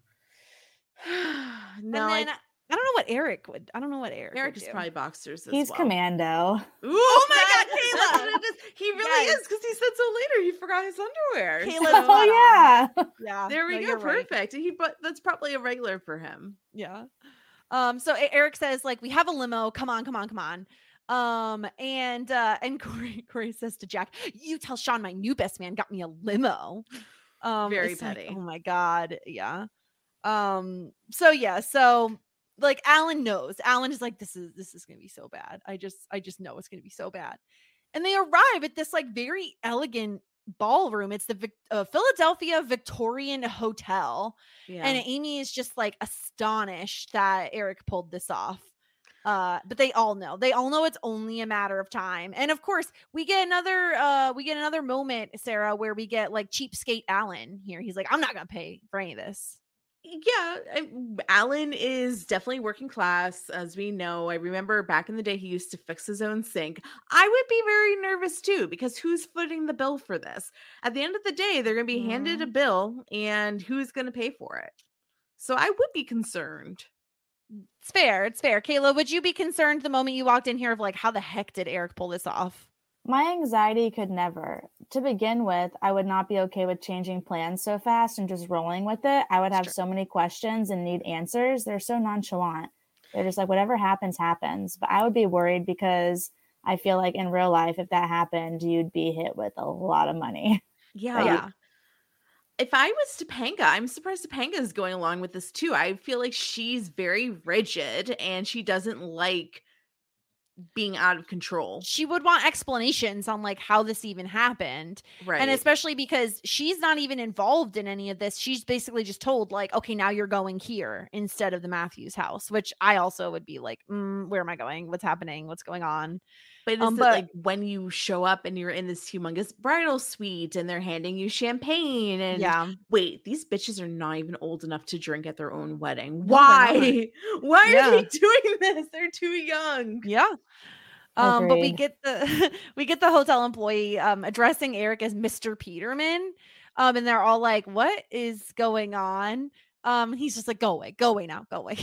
No, and then I don't know what Eric would. I don't know what Eric Eric would is do. probably boxers as He's well. commando. Ooh, oh my God, That's Kayla! He really Yes. is, because he said so later he forgot his underwear. Kayla's Oh yeah. Yeah. There we no, go, you're right. perfect. But that's probably a regular for him. Yeah. So Eric says, like, we have a limo. Come on. And Corey says to Jack, "You tell Sean my new best man got me a limo." Very it's like, petty. oh my God. Yeah. So like Alan knows. Alan is like, this is gonna be so bad. I just know it's gonna be so bad. And they arrive at this like very elegant ballroom. It's the Philadelphia Victorian Hotel. Yeah. And Amy is just like astonished that Eric pulled this off. But they all know it's only a matter of time. And of course, we get another moment, Sarah, where we get like cheapskate Alan here. He's like, "I'm not gonna pay for any of this." Yeah, Alan is definitely working class, as we know. I remember back in the day, he used to fix his own sink. I would be very nervous too, because who's footing the bill for this? At the end of the day, they're going to be handed a bill, and who's going to pay for it? So I would be concerned. It's fair. It's fair. Kayla, would you be concerned the moment you walked in here of like, how the heck did Eric pull this off? My anxiety could never. To begin with, I would not be okay with changing plans so fast and just rolling with it. I would have so many questions and need answers. They're so nonchalant. They're just like, whatever happens, happens. But I would be worried because I feel like in real life, if that happened, you'd be hit with a lot of money. Yeah. If I was Topanga, I'm surprised Topanga is going along with this too. I feel like she's very rigid and she doesn't like being out of control. She would want explanations on like how this even happened. Right. And especially because she's not even involved in any of this. She's basically just told like, okay, now you're going here instead of the Matthews house, which I also would be like, where am I going? What's happening? What's going on? But it's like when you show up and you're in this humongous bridal suite and they're handing you champagne and wait, these bitches are not even old enough to drink at their own wedding. Why? Why are they doing this? They're too young. Yeah. But we get the hotel employee addressing Eric as Mr. Peterman. And they're all like, what is going on? He's just like, go away now, go away.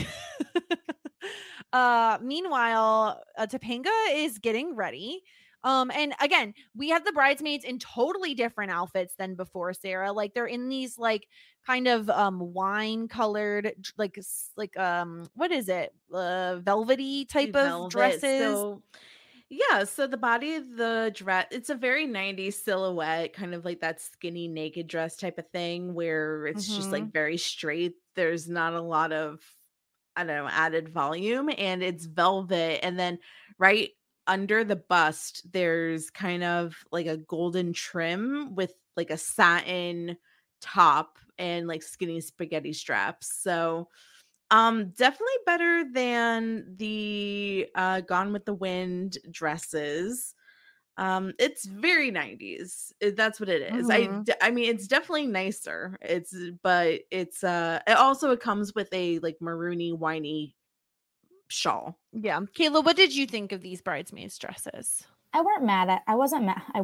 Meanwhile, Topanga is getting ready. And again, we have the bridesmaids in totally different outfits than before, Sarah. Like they're in these like kind of wine colored like what is it? Velvety type of dresses. So the body of the dress, it's a very 90s silhouette, kind of like that skinny naked dress type of thing where it's just like very straight. There's not a lot of, I don't know, added volume, and it's velvet. And then right under the bust, there's kind of like a golden trim with like a satin top and like skinny spaghetti straps. So definitely better than the Gone with the Wind dresses. It's very 90s. That's what it is. I mean, it's definitely nicer. But it comes with a like maroony, winey shawl. Yeah. Kayla, what did you think of these bridesmaids dresses? I wasn't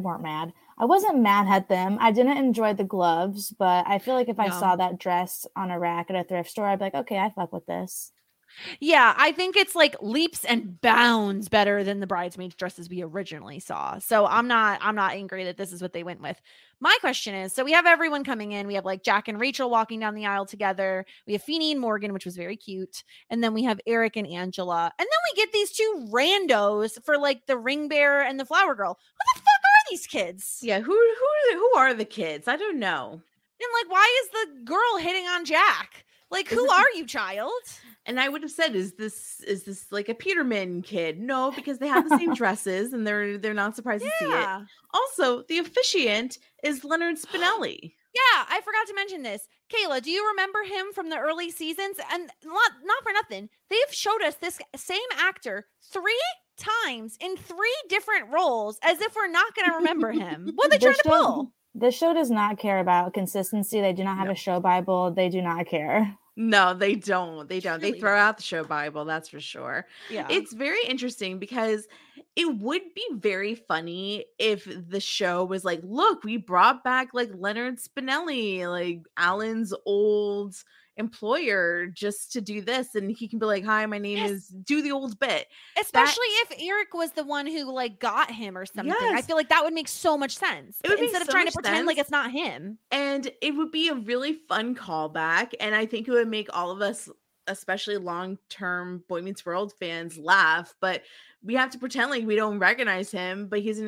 mad at them. I didn't enjoy the gloves, but I feel like if I saw that dress on a rack at a thrift store, I'd be like, okay, I fuck with this. Yeah, I think it's like leaps and bounds better than the bridesmaids dresses we originally saw. So I'm not angry that this is what they went with. My question is, so we have everyone coming in. We have like Jack and Rachel walking down the aisle together. We have Feeny and Morgan, which was very cute. And then we have Eric and Angela. And then we get these two randos for like the ring bearer and the flower girl. Who the fuck are these kids? Yeah, who are the kids? I don't know. And like, why is the girl hitting on Jack? Like, who are you, child? And I would have said, is this like a Peterman kid? No, because they have the same dresses and they're not surprised to see it. Also, the officiant is Leonard Spinelli. Yeah, I forgot to mention this. Kayla, do you remember him from the early seasons? And not for nothing, they've showed us this same actor 3 times in 3 different roles as if we're not going to remember him. What are they trying to pull? This show does not care about consistency. They do not have a show Bible. They do not care. No, they don't. They don't. They throw out the show Bible, that's for sure. Yeah. It's very interesting because it would be very funny if the show was like, look, we brought back like Leonard Spinelli, like Alan's old employer, just to do this, and he can be like, hi, my name is, do the old bit. Especially if Eric was the one who like got him or something. I feel like that would make so much sense. Instead of trying to pretend like it's not him. And it would be a really fun callback, and I think it would make all of us, especially long-term Boy Meets World fans, laugh. But we have to pretend like we don't recognize him, but he's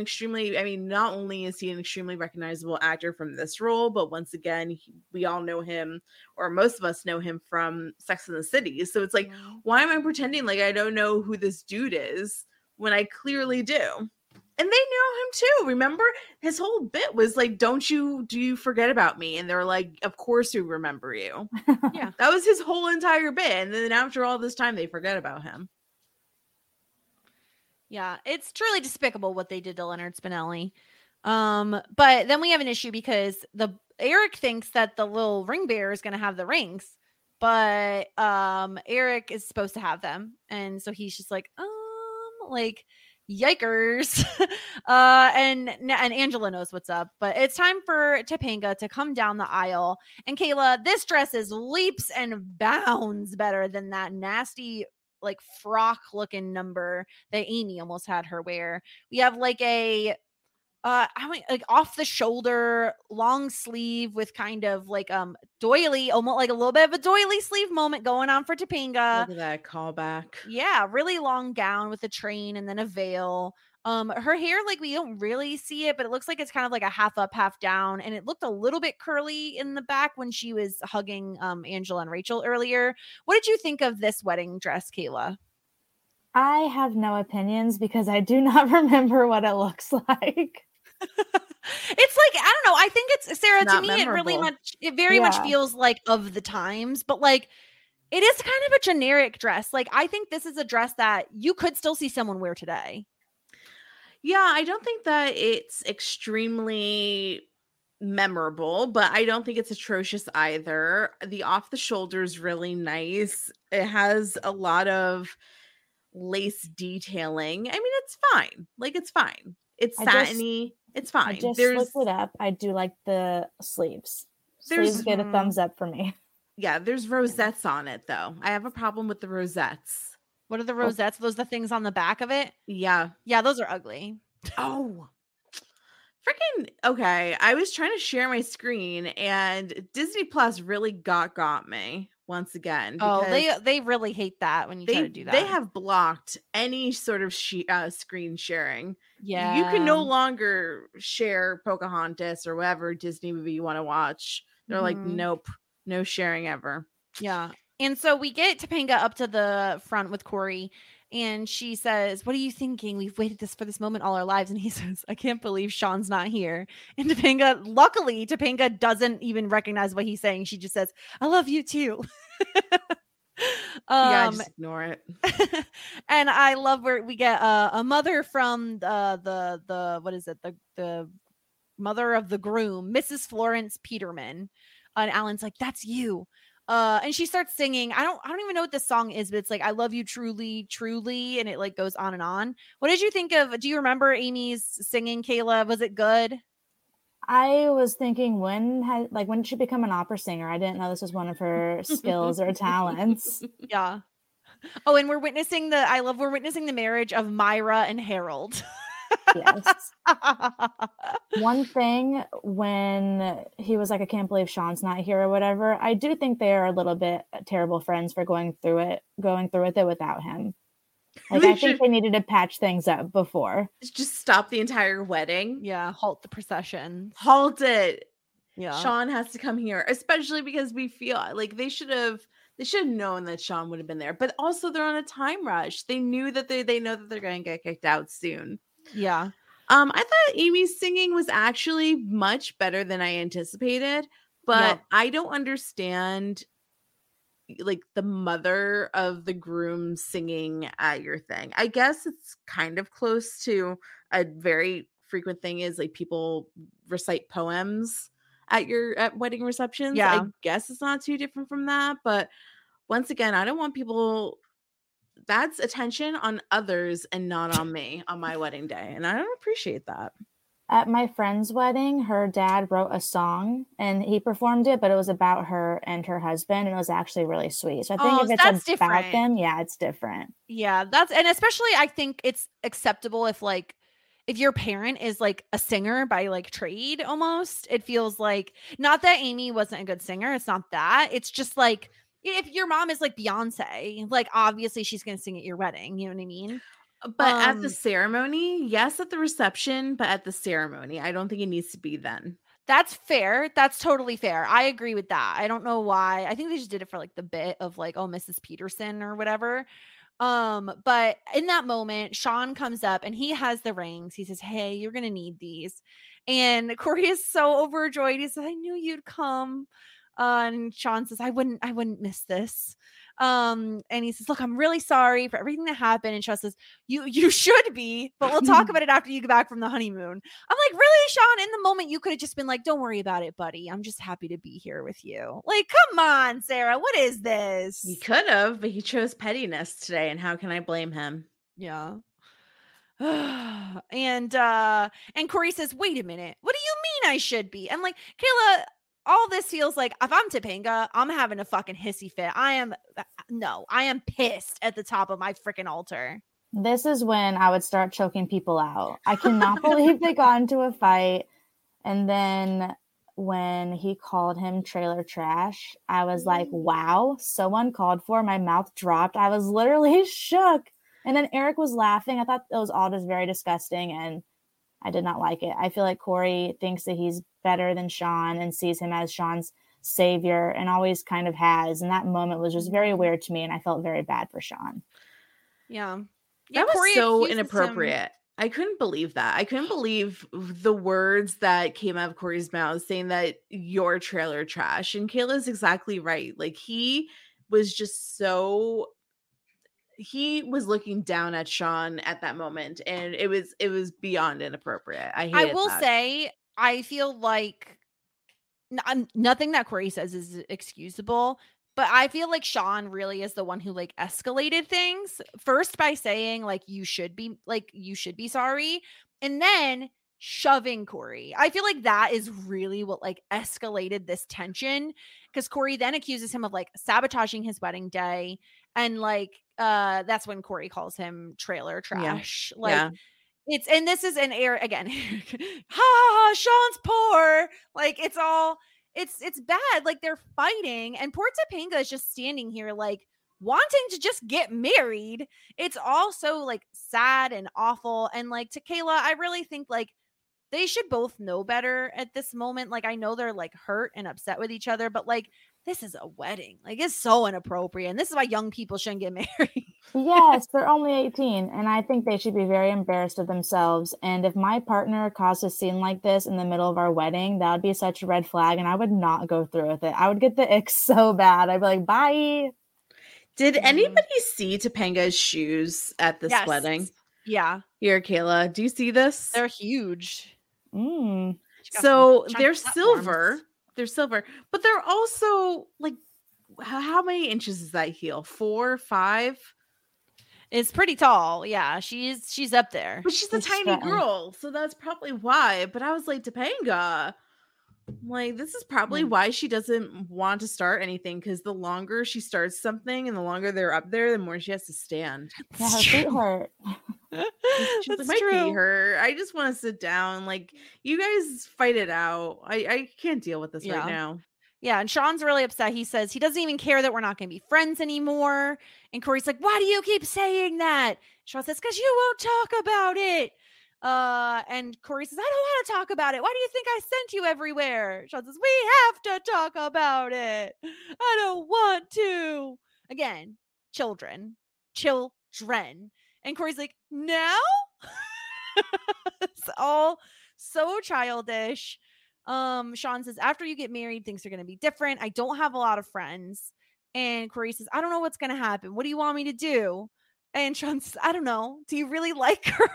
not only is he an extremely recognizable actor from this role, but once again, we all know him, or most of us know him from Sex and the City. So it's like, why am I pretending like I don't know who this dude is when I clearly do? And they know him too. Remember, his whole bit was like, do you forget about me? And they're like, of course we remember you. Yeah. That was his whole entire bit. And then after all this time, they forget about him. Yeah, it's truly despicable what they did to Leonard Spinelli. But then we have an issue because Eric thinks that the little ring bearer is going to have the rings, but Eric is supposed to have them. And so he's just like, Yikers. And Angela knows what's up, but it's time for Topanga to come down the aisle. And Kayla, this dress is leaps and bounds better than that nasty like frock looking number that Amy almost had her wear. We have like a like off the shoulder long sleeve with kind of like doily, almost like a little bit of a doily sleeve moment going on for Topanga. Look at that callback. Yeah, really long gown with a train and then a veil. Her hair, like we don't really see it, but it looks like it's kind of like a half up, half down, and it looked a little bit curly in the back when she was hugging Angela and Rachel earlier. What did you think of this wedding dress, Kayla? I have no opinions because I do not remember what it looks like. It's like, I don't know. I think it's Sarah, Not to me, memorable. it very much feels like of the times, but like it is kind of a generic dress. Like I think this is a dress that you could still see someone wear today. Yeah, I don't think that it's extremely memorable, but I don't think it's atrocious either. The off the shoulder is really nice. It has a lot of lace detailing. I mean, it's fine. Like it's fine. It's satiny. It's fine. I just looked it up. I do like the sleeves. Sleeves get a thumbs up for me. Yeah, there's rosettes on it though. I have a problem with the rosettes. What are the rosettes? Those the things on the back of it? Yeah. Yeah, those are ugly. Oh. Freaking okay. I was trying to share my screen and Disney Plus really got me once again. Oh, they really hate that when you try to do that. They have blocked any sort of screen sharing. Yeah. You can no longer share Pocahontas or whatever Disney movie you want to watch. They're like, nope, no sharing ever. Yeah. And so we get Topanga up to the front with Corey, and she says, "What are you thinking? We've waited for this moment all our lives." And he says, "I can't believe Sean's not here." And luckily, Topanga doesn't even recognize what he's saying. She just says, "I love you too." Yeah, just ignore it. And I love where we get a mother from the what is it? The mother of the groom, Mrs. Florence Peterman. And Alan's like, "That's you." And she starts singing. I don't even know what this song is, but it's like, "I love you truly, truly," and it like goes on and on. What did you think of? Do you remember Amy's singing, Kayla? Was it good? I was thinking, when did she become an opera singer? I didn't know this was one of her skills or talents. Yeah. Oh, and we're witnessing the marriage of Myra and Harold. Yes. One thing, when he was like, "I can't believe Sean's not here," or whatever, I do think they are a little bit terrible friends for going through with it without him. Like, I think they needed to patch things up before. Just stop the entire wedding. Yeah, halt the procession. Halt it. Yeah. Sean has to come here, especially because we feel like they should have known that Sean would have been there. But also they're on a time rush. They knew that they know that they're going to get kicked out soon. Yeah. I thought Amy's singing was actually much better than I anticipated, but I don't understand like the mother of the groom singing at your thing. I guess it's kind of close to a very frequent thing is like people recite poems at wedding receptions. Yeah. I guess it's not too different from that, but once again, I don't want people. That's attention on others and not on me on my wedding day. And I don't appreciate that. At my friend's wedding, her dad wrote a song and he performed it, but it was about her and her husband. And it was actually really sweet. So I think if it's about them, yeah, it's different. Yeah, and especially I think it's acceptable if your parent is like a singer by like trade almost. It feels like, not that Amy wasn't a good singer. It's not that. It's just like, if your mom is like Beyonce, like obviously she's going to sing at your wedding. You know what I mean? But at the ceremony, yes, at the reception, but at the ceremony, I don't think it needs to be then. That's fair. That's totally fair. I agree with that. I don't know why. I think they just did it for like the bit of like, oh, Mrs. Peterson or whatever. But in that moment, Sean comes up and he has the rings. He says, "Hey, you're going to need these." And Corey is so overjoyed. He says, "I knew you'd come." And Sean says, I wouldn't miss this. And he says, "Look, I'm really sorry for everything that happened." And Sean says, you should be, but we'll talk about it after you get back from the honeymoon. I'm like, really, Sean? In the moment, you could have just been like, "Don't worry about it, buddy. I'm just happy to be here with you." Like, come on, Sarah. What is this? He could have, but he chose pettiness today. And how can I blame him? Yeah. and Corey says, wait a minute, what do you mean I should be? I'm like, Kayla, all this feels like if I'm Topanga, I'm having a fucking hissy fit. I am pissed at the top of my freaking altar. This is when I would start choking people out. I cannot believe they got into a fight. And then when he called him trailer trash, I was like, wow, so uncalled for. My mouth dropped. I was literally shook. And then Eric was laughing. I thought it was all just very disgusting, and I did not like it. I feel like Corey thinks that he's better than Sean and sees him as Sean's savior and always kind of has. And that moment was just very weird to me, and I felt very bad for Sean. Yeah. That was Corey so inappropriate. I couldn't believe that. I couldn't believe the words that came out of Corey's mouth saying that you're trailer trash. And Kayla's exactly right. Like, he was just he was looking down at Sean at that moment, and it was beyond inappropriate. I will say, I feel like nothing that Corey says is excusable, but I feel like Sean really is the one who like escalated things first by saying like you should be sorry, and then shoving Corey. I feel like that is really what like escalated this tension, because Corey then accuses him of like sabotaging his wedding day, and like that's when Corey calls him trailer trash. And this is an air again. Ha, Sean's poor. Like it's bad. Like they're fighting, and poor Topanga is just standing here like wanting to just get married. It's all so like sad and awful. And like to Kayla, I really think like they should both know better at this moment. Like I know they're like hurt and upset with each other, but like this is a wedding. Like it's so inappropriate. And this is why young people shouldn't get married. Yes, they're only 18. And I think they should be very embarrassed of themselves. And if my partner caused a scene like this in the middle of our wedding, that would be such a red flag. And I would not go through with it. I would get the ick so bad. I'd be like, bye. Did anybody see Topanga's shoes at this wedding? Yeah. Here, Kayla, do you see this? They're huge. So they're silver. They're silver, but they're also like, how many inches is that heel? 4, 5? It's pretty tall. Yeah, she's up there. But she's a tiny girl, so that's probably why. But I was like, Topanga, like this is probably why she doesn't want to start anything, because the longer she starts something and the longer they're up there, the more she has to stand. Yeah, her feet hurt. She's like, my feet hurt. I just want to sit down. Like, you guys fight it out. I can't deal with this right now. Yeah, and Sean's really upset. He says he doesn't even care that we're not going to be friends anymore. And Corey's like, why do you keep saying that? Sean says, because you won't talk about it. And Corey says, I don't want to talk about it. Why do you think I sent you everywhere? Sean says, we have to talk about it. I don't want to. Again, children. And Corey's like, now? It's all so childish. Sean says, after you get married, things are going to be different. I don't have a lot of friends. And Corey says, I don't know what's going to happen. What do you want me to do? And Sean says, I don't know. Do you really like her?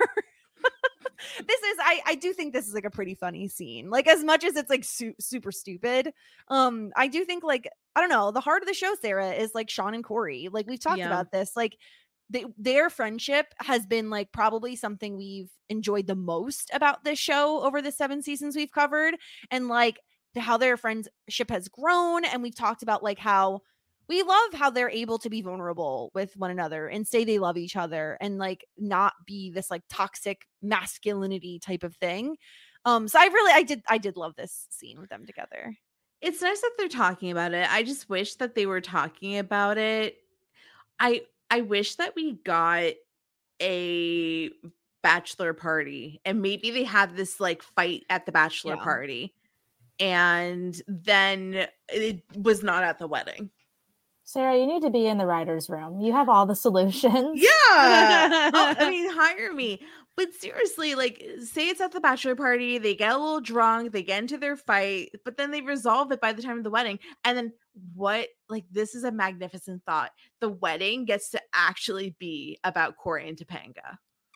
I do think this is like a pretty funny scene. Like as much as it's like super stupid. I do think like, I don't know, the heart of the show, Sarah, is like Sean and Corey. Like we've talked about this. Like their friendship has been like probably something we've enjoyed the most about this show over the 7 seasons we've covered, and like how their friendship has grown. And we've talked about like how we love how they're able to be vulnerable with one another and say they love each other and like not be this like toxic masculinity type of thing. So I did love this scene with them together. It's nice that they're talking about it. I just wish that they were talking about it. I wish that we got a bachelor party and maybe they had this like fight at the bachelor party and then it was not at the wedding. Sarah, you need to be in the writer's room. You have all the solutions. Yeah. I mean, hire me. But seriously, like, say it's at the bachelor party, they get a little drunk, they get into their fight, but then they resolve it by the time of the wedding. And then what? Like, this is a magnificent thought. The wedding gets to actually be about Corey and Topanga.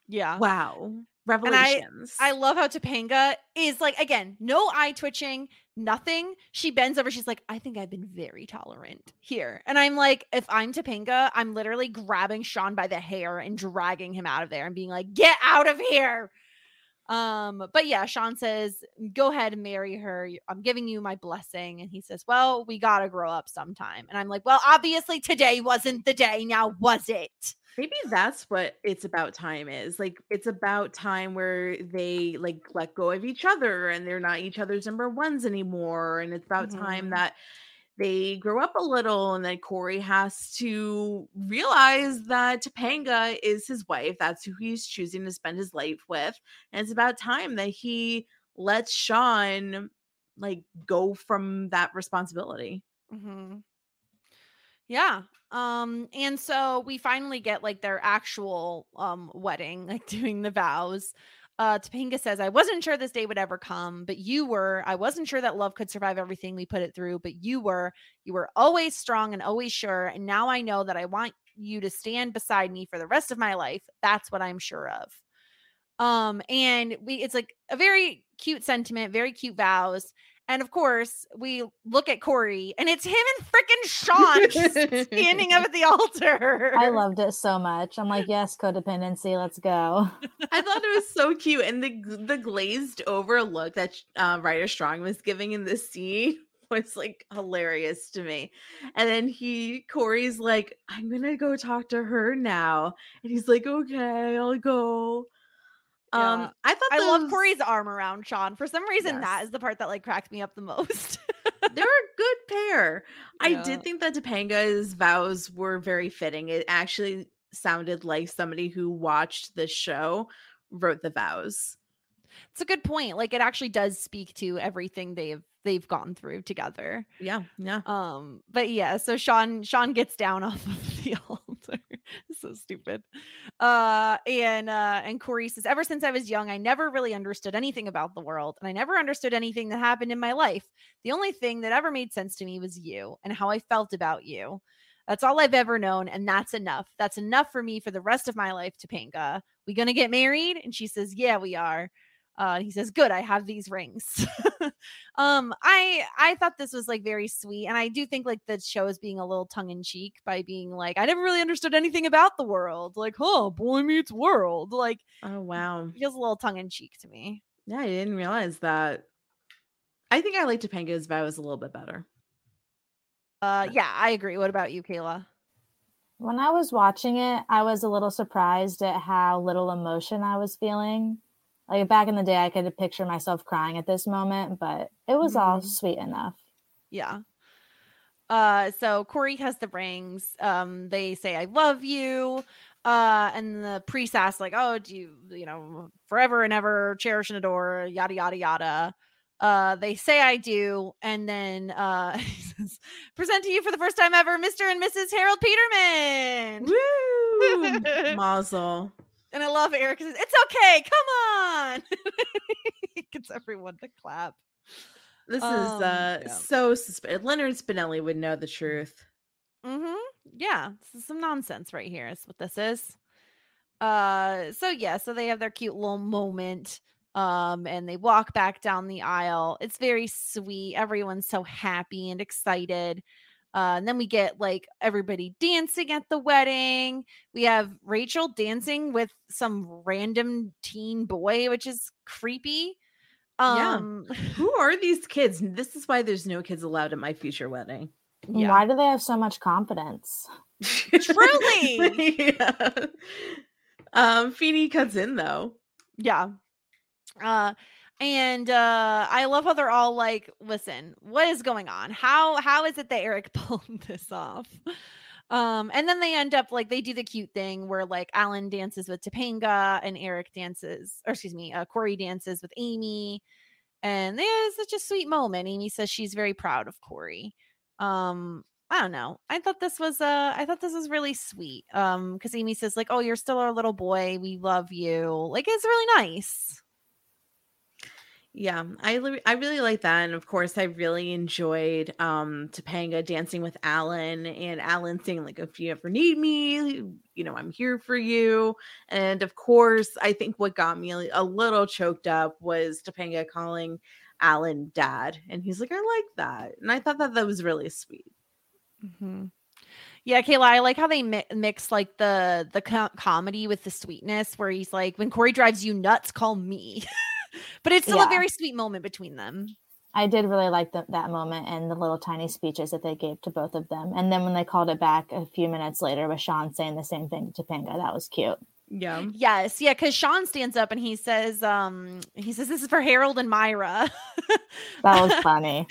Yeah. Wow. Revelations. I love how Topanga is like, again, no eye twitching, nothing. She bends over. She's like, I think I've been very tolerant here. And I'm like, if I'm Topanga, I'm literally grabbing Sean by the hair and dragging him out of there and being like, get out of here. But yeah, Sean says, go ahead and marry her. I'm giving you my blessing. And he says, well, we got to grow up sometime. And I'm like, well, obviously today wasn't the day. Now, was it? Maybe that's what It's About Time is. Like, it's about time where they like let go of each other and they're not each other's number ones anymore. And it's about time that they grow up a little, and then Corey has to realize that Topanga is his wife. That's who he's choosing to spend his life with. And it's about time that he lets Sean like go from that responsibility. Yeah. And so we finally get like their actual wedding, like doing the vows. Topanga says, I wasn't sure this day would ever come, but you were. I wasn't sure that love could survive everything we put it through, but you were. You were always strong and always sure. And now I know that I want you to stand beside me for the rest of my life. That's what I'm sure of. And it's like a very cute sentiment, very cute vows. And of course, we look at Corey, and it's him and freaking Sean just standing up at the altar. I loved it so much. I'm like, yes, codependency, let's go. I thought it was so cute, and the glazed over look that Ryder Strong was giving in this scene was like hilarious to me. And then Corey's like, I'm gonna go talk to her now, and he's like, okay, I'll go. Yeah. I love Corey's arm around Sean. For some reason, Yes. that is the part that like cracked me up the most. They're a good pair. I Yeah. did think that Topanga's vows were very fitting. It actually sounded like somebody who watched the show wrote the vows. It's a good point. Like, it actually does speak to everything they've gone through together. Yeah. But yeah, so Sean gets down off of the altar. So stupid. And Corey says, ever since I was young, I never really understood anything about the world, and I never understood anything that happened in my life. The only thing that ever made sense to me was you and how I felt about you. That's all I've ever known, and that's enough. That's enough for me for the rest of my life, Topanga. We gonna get married? And she says, yeah, we are. He says, good, I have these rings. I thought this was like very sweet. And I do think like the show is being a little tongue in cheek by being like, I never really understood anything about the world. Like, boy meets world. Like, oh, wow. It feels a little tongue in cheek to me. Yeah, I didn't realize that. I think I like Topanga's vows a little bit better. Yeah, I agree. What about you, Kayla? When I was watching it, I was a little surprised at how little emotion I was feeling. Like back in the day, I could picture myself crying at this moment, but it was all sweet enough. Yeah. So Corey has the rings. They say, I love you. And the priest asks, like, oh, do you, forever and ever cherish and adore, yada, yada, yada. They say, I do. And then he says, present to you for the first time ever, Mr. and Mrs. Harold Peterman. Woo! Mazel. And I love Eric says, it's okay. Come on. He gets everyone to clap. This is so suspicious. Leonard Spinelli would know the truth. Yeah, this is some nonsense right here. Is what this is. So they have their cute little moment. And they walk back down the aisle. It's very sweet. Everyone's so happy and excited. And then we get like everybody dancing at the wedding. We have Rachel dancing with some random teen boy, which is creepy. Who are these kids? This is why there's no kids allowed at my future wedding. Yeah. Why do they have so much confidence? Truly. Feeny cuts in though. Yeah. And I love how they're all like, listen, what is going on? How is it that Eric pulled this off? And then they end up like, they do the cute thing where like Alan dances with Topanga and Corey dances with Amy. And there's such a sweet moment. Amy says she's very proud of Corey. I don't know. I thought this was really sweet. Because Amy says like, oh, you're still our little boy. We love you. Like, it's really nice. Yeah, I really like that. And of course, I really enjoyed Topanga dancing with Alan and Alan saying, like, if you ever need me, I'm here for you. And of course, I think what got me a little choked up was Topanga calling Alan dad. And he's like, I like that. And I thought that was really sweet. Mm-hmm. Yeah, Kayla, I like how they mix like the comedy with the sweetness, where he's like, when Corey drives you nuts, call me. But it's still a very sweet moment between them. I did really like that moment and the little tiny speeches that they gave to both of them. And then when they called it back a few minutes later with Sean saying the same thing to Topanga, that was cute. Yeah. Yes. Yeah. Because Sean stands up and he says, this is for Harold and Myra. That was funny.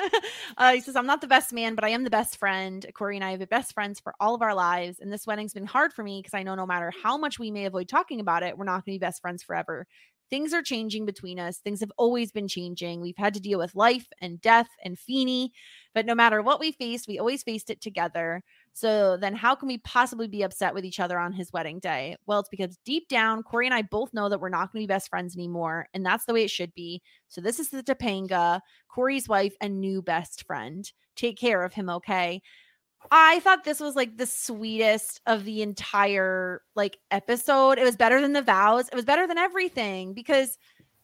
He says, I'm not the best man, but I am the best friend. Corey and I have been best friends for all of our lives. And this wedding's been hard for me because I know no matter how much we may avoid talking about it, we're not going to be best friends forever. Things are changing between us. Things have always been changing. We've had to deal with life and death and Feeney, but no matter what we faced, we always faced it together. So then how can we possibly be upset with each other on his wedding day? Well, it's because deep down, Corey and I both know that we're not going to be best friends anymore. And that's the way it should be. So this is the Topanga, Corey's wife and new best friend. Take care of him, okay? I thought this was like the sweetest of the entire like episode. It was better than the vows. It was better than everything, because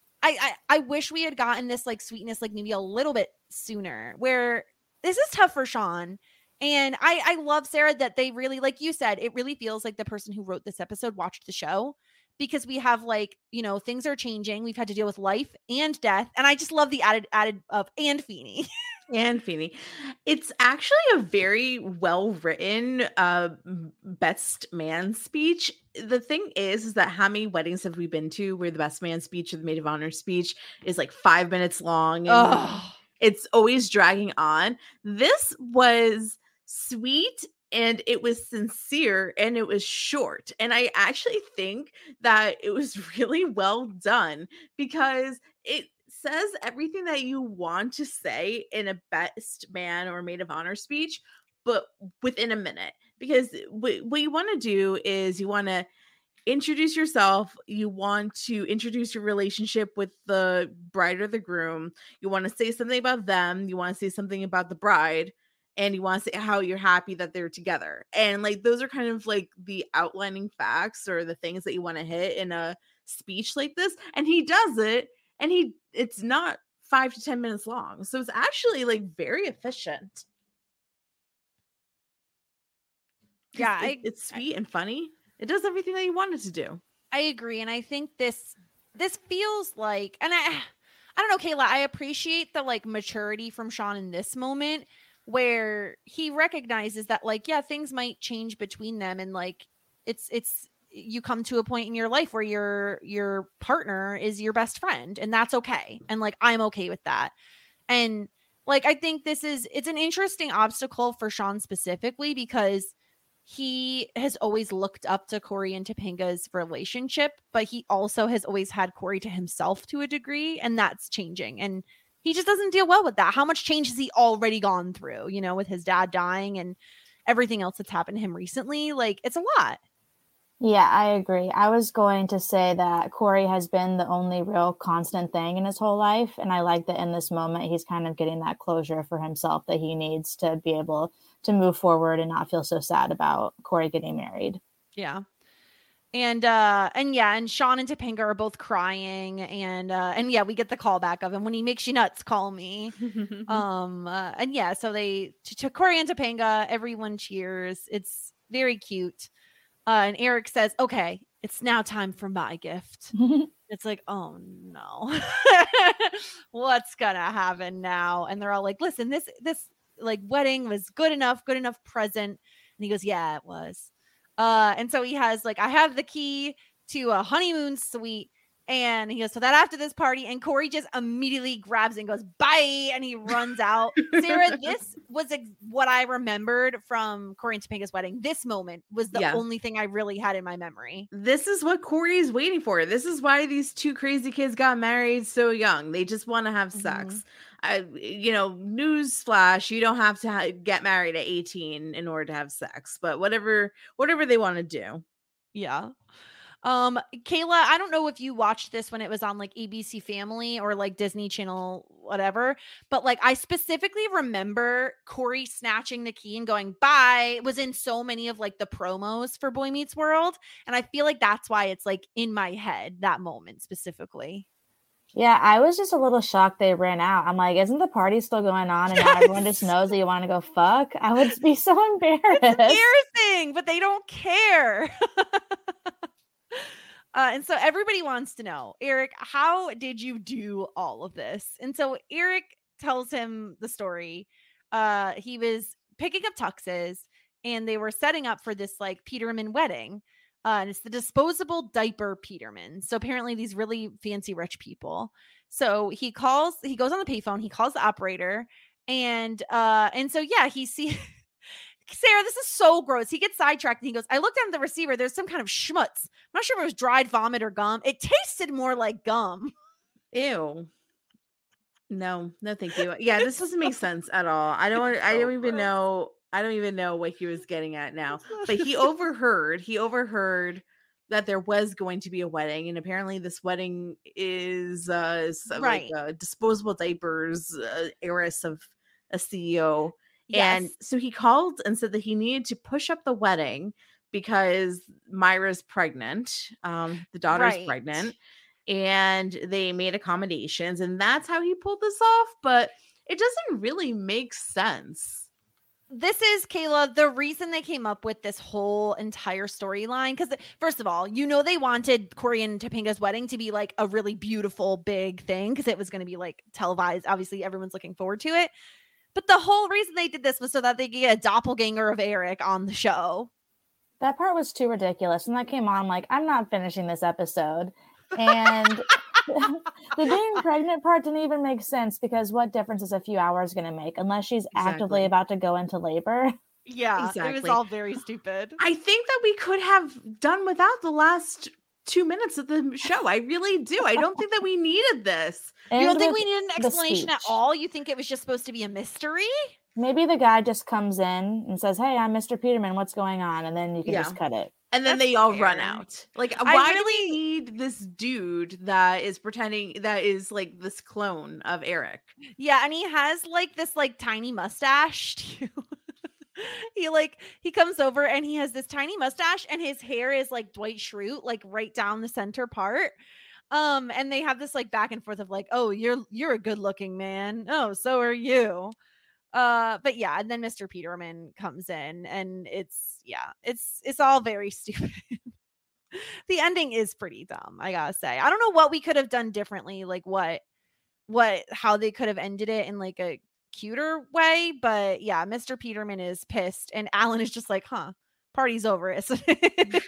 I wish we had gotten this like sweetness like maybe a little bit sooner, where this is tough for Sean. And I love, Sarah, that they really, like you said, it really feels like the person who wrote this episode watched the show, because we have like, things are changing. We've had to deal with life and death. And I just love the added of and Feeney. And Feeney. It's actually a very well written best man speech. The thing is that how many weddings have we been to where the best man speech or the maid of honor speech is like 5 minutes long and it's always dragging on? This was sweet and it was sincere and it was short. And I actually think that it was really well done, because it says everything that you want to say in a best man or maid of honor speech, but within a minute. Because what you want to do is you want to introduce yourself. You want to introduce your relationship with the bride or the groom. You want to say something about them. You want to say something about the bride. And you want to say how you're happy that they're together. And like, those are kind of like the outlining facts or the things that you want to hit in a speech like this. And he does it. And it's not 5 to 10 minutes long. So it's actually like very efficient. Yeah. It's sweet and funny. It does everything that you want it to do. I agree. And I think this feels like, and I don't know, Kayla, I appreciate the like maturity from Sean in this moment, where he recognizes that like, yeah, things might change between them. And like, it's you come to a point in your life where your partner is your best friend, and that's okay. And like, I'm okay with that. And like, I think it's an interesting obstacle for Sean specifically, because he has always looked up to Corey and Topanga's relationship, but he also has always had Corey to himself to a degree, and that's changing. And he just doesn't deal well with that. How much change has he already gone through, with his dad dying and everything else that's happened to him recently? Like, it's a lot. Yeah, I agree. I was going to say that Corey has been the only real constant thing in his whole life. And I like that in this moment, he's kind of getting that closure for himself that he needs to be able to move forward and not feel so sad about Corey getting married. Yeah. And Sean and Topanga are both crying, and yeah, we get the call back of him, when he makes you nuts, call me. So they to Corey and Topanga, everyone cheers. It's very cute. And Eric says, okay, it's now time for my gift. It's like, oh no, what's gonna happen now? And they're all like, listen, this like wedding was good enough present. And he goes, yeah, it was. And so he has like, I have the key to a honeymoon suite. And he goes, so that after this party, and Corey just immediately grabs it and goes, bye. And he runs out. Sarah, this was what I remembered from Corey and Topanga's wedding. This moment was the only thing I really had in my memory. This is what Corey's waiting for. This is why these two crazy kids got married so young. They just want to have sex. News flash, you don't have to get married at 18 in order to have sex, but whatever they want to do. Yeah. Kayla, I don't know if you watched this when it was on like ABC Family or like Disney Channel, whatever, but like I specifically remember Corey snatching the key and going bye. It was in so many of like the promos for Boy Meets World. And I feel like that's why it's like in my head, that moment specifically. Yeah, I was just a little shocked they ran out. I'm like, isn't the party still going on? And now everyone just knows that you want to go fuck? I would be so embarrassed. It's embarrassing, but they don't care. And so everybody wants to know, Eric, how did you do all of this? And so Eric tells him the story. He was picking up tuxes and they were setting up for this like Peterman wedding. And it's the disposable diaper Peterman. So apparently these really fancy rich people. So he goes on the payphone, he calls the operator, and so yeah, he sees Sarah, this is so gross. He gets sidetracked and he goes, I looked down at the receiver. There's some kind of schmutz. I'm not sure if it was dried vomit or gum. It tasted more like gum. Ew. No, thank you. Yeah, this doesn't make sense at all. I don't even know what he was getting at now. But he overheard that there was going to be a wedding, and apparently this wedding is like disposable diapers heiress of a CEO. Yes. And so he called and said that he needed to push up the wedding because Myra's pregnant. The daughter's pregnant, and they made accommodations, and that's how he pulled this off. But it doesn't really make sense. This is, Kayla, the reason they came up with this whole entire storyline. Because first of all, they wanted Corey and Topanga's wedding to be like a really beautiful, big thing because it was going to be like televised. Obviously, everyone's looking forward to it. But the whole reason they did this was so that they could get a doppelganger of Eric on the show. That part was too ridiculous. And that came on like, I'm not finishing this episode. And the being pregnant part didn't even make sense because what difference is a few hours going to make unless she's actively about to go into labor? Yeah, exactly. It was all very stupid. I think that we could have done without the last 2 minutes of the show. I really do. I don't think that we needed this. You don't think we needed an explanation at all? You think it was just supposed to be a mystery? Maybe the guy just comes in and says, hey, I'm Mr. Peterman. What's going on? And then you can just cut it. And then they all run out. Like, why do we need this dude that is pretending that is like this clone of Eric? Yeah, and he has like this like tiny mustache too. He comes over and he has this tiny mustache and his hair is like Dwight Schrute, like right down the center part. And they have this like back and forth of like, oh, you're a good looking man. Oh, so are you. But yeah, and then Mr. Peterman comes in and it's all very stupid. The ending is pretty dumb, I gotta say. I don't know what we could have done differently, like how they could have ended it in like a cuter way, but yeah, Mr. Peterman is pissed and Alan is just like, party's over, isn't it?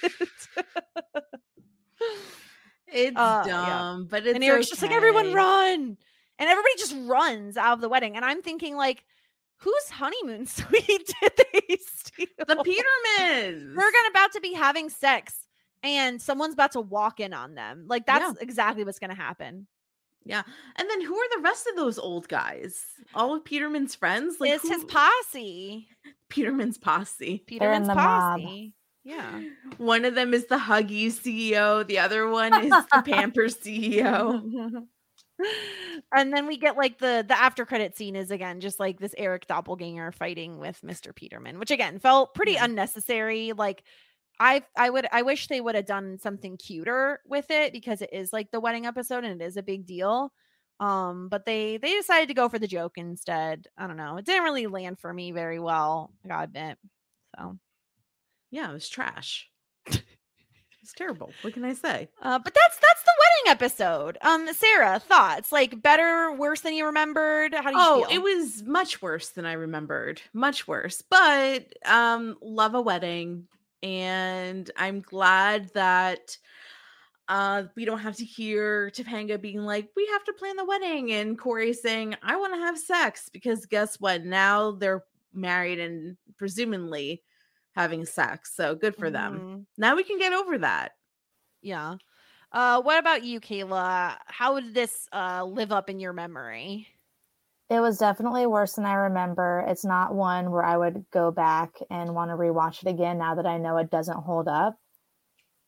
It's dumb, but it's, and Eric's just like, everyone run, and everybody just runs out of the wedding, and I'm thinking like, whose honeymoon suite did they steal? The Petermans. They're about to be having sex and someone's about to walk in on them. Like that's exactly what's going to happen. Yeah. And then who are the rest of those old guys? All of Peterman's friends? Like, it's his posse. Peterman's posse. Peterman's posse. Yeah. One of them is the Huggies CEO. The other one is the Pampers CEO. And then we get like the after credit scene is again just like this Eric doppelganger fighting with Mr. Peterman, which again felt pretty unnecessary. Like I wish they would have done something cuter with it because it is like the wedding episode and it is a big deal. But they decided to go for the joke instead. I don't know. It didn't really land for me very well, I gotta admit. So yeah, it was trash. It's terrible. What can I say? But that's the wedding episode. Sarah, thoughts? Like better, worse than you remembered? How do you feel? It was much worse than I remembered. Much worse. But love a wedding. And I'm glad that we don't have to hear Topanga being like, we have to plan the wedding. And Corey saying, I want to have sex. Because guess what? Now they're married and presumably having sex. So good for them. Now we can get over that. Yeah. What about you, Kayla? How would this live up in your memory? It was definitely worse than I remember. It's not one where I would go back and want to rewatch it again now that I know it doesn't hold up.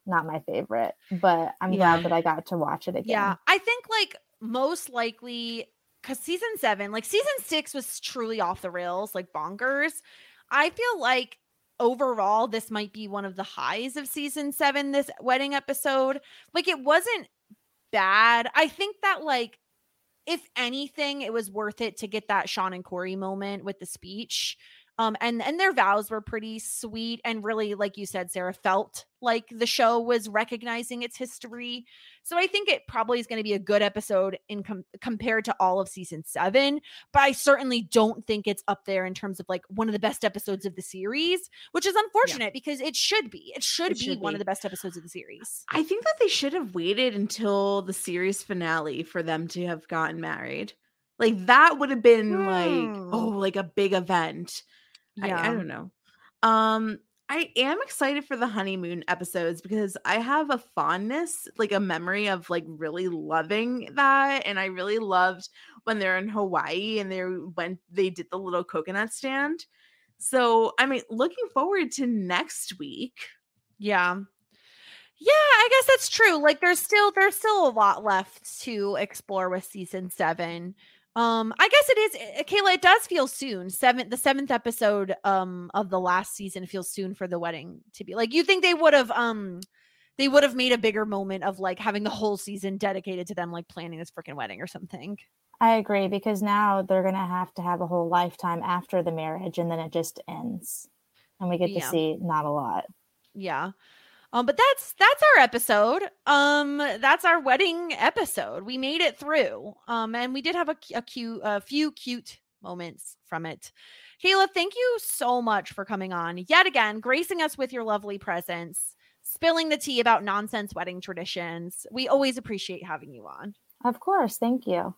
not my favorite, but I'm glad that I got to watch it again. Yeah, I think like most likely because season 7, like season 6 was truly off the rails, like bonkers. I feel like overall this might be one of the highs of season 7, this wedding episode. Like it wasn't bad. I think that like if anything, it was worth it to get that Sean and Corey moment with the speech. And their vows were pretty sweet and really, like you said, Sarah, felt like the show was recognizing its history. So I think it probably is going to be a good episode in compared to all of season 7. But I certainly don't think it's up there in terms of like one of the best episodes of the series, which is unfortunate because it should be. It should be one of the best episodes of the series. I think that they should have waited until the series finale for them to have gotten married. Like that would have been like a big event. Yeah. I don't know. I am excited for the honeymoon episodes because I have a fondness, like a memory of like really loving that. And I really loved when they're in Hawaii and when they did the little coconut stand. So, I mean, looking forward to next week. Yeah. Yeah, I guess that's true. Like there's still a lot left to explore with season 7. I guess it is, Kayla, it does feel soon. The 7th episode of the last season feels soon for the wedding to be. Like you think they would have made a bigger moment of like having the whole season dedicated to them like planning this freaking wedding or something. I agree, because now they're going to have a whole lifetime after the marriage, and then it just ends. And we get to see not a lot. Yeah. But that's our episode. That's our wedding episode. We made it through. And we did have a few cute moments from it. Kayla, thank you so much for coming on yet again, gracing us with your lovely presence, spilling the tea about nonsense wedding traditions. We always appreciate having you on. Of course. Thank you.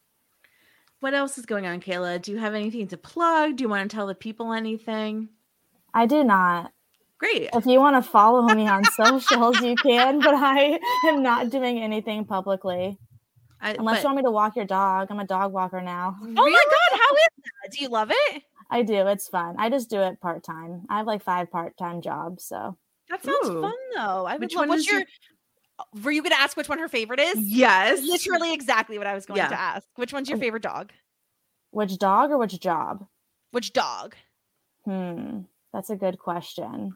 What else is going on, Kayla? Do you have anything to plug? Do you want to tell the people anything? I do not. Great. If you want to follow me on socials, you can, but I am not doing anything publicly. Unless you want me to walk your dog. I'm a dog walker now. Oh my God, how is that? Do you love it? I do. It's fun. I just do it part-time. I have like 5 part-time jobs, so. That sounds fun though. I would love. Were you going to ask which one her favorite is? Yes. Literally exactly what I was going to ask. Which one's your favorite dog? Which dog or which job? Which dog? That's a good question.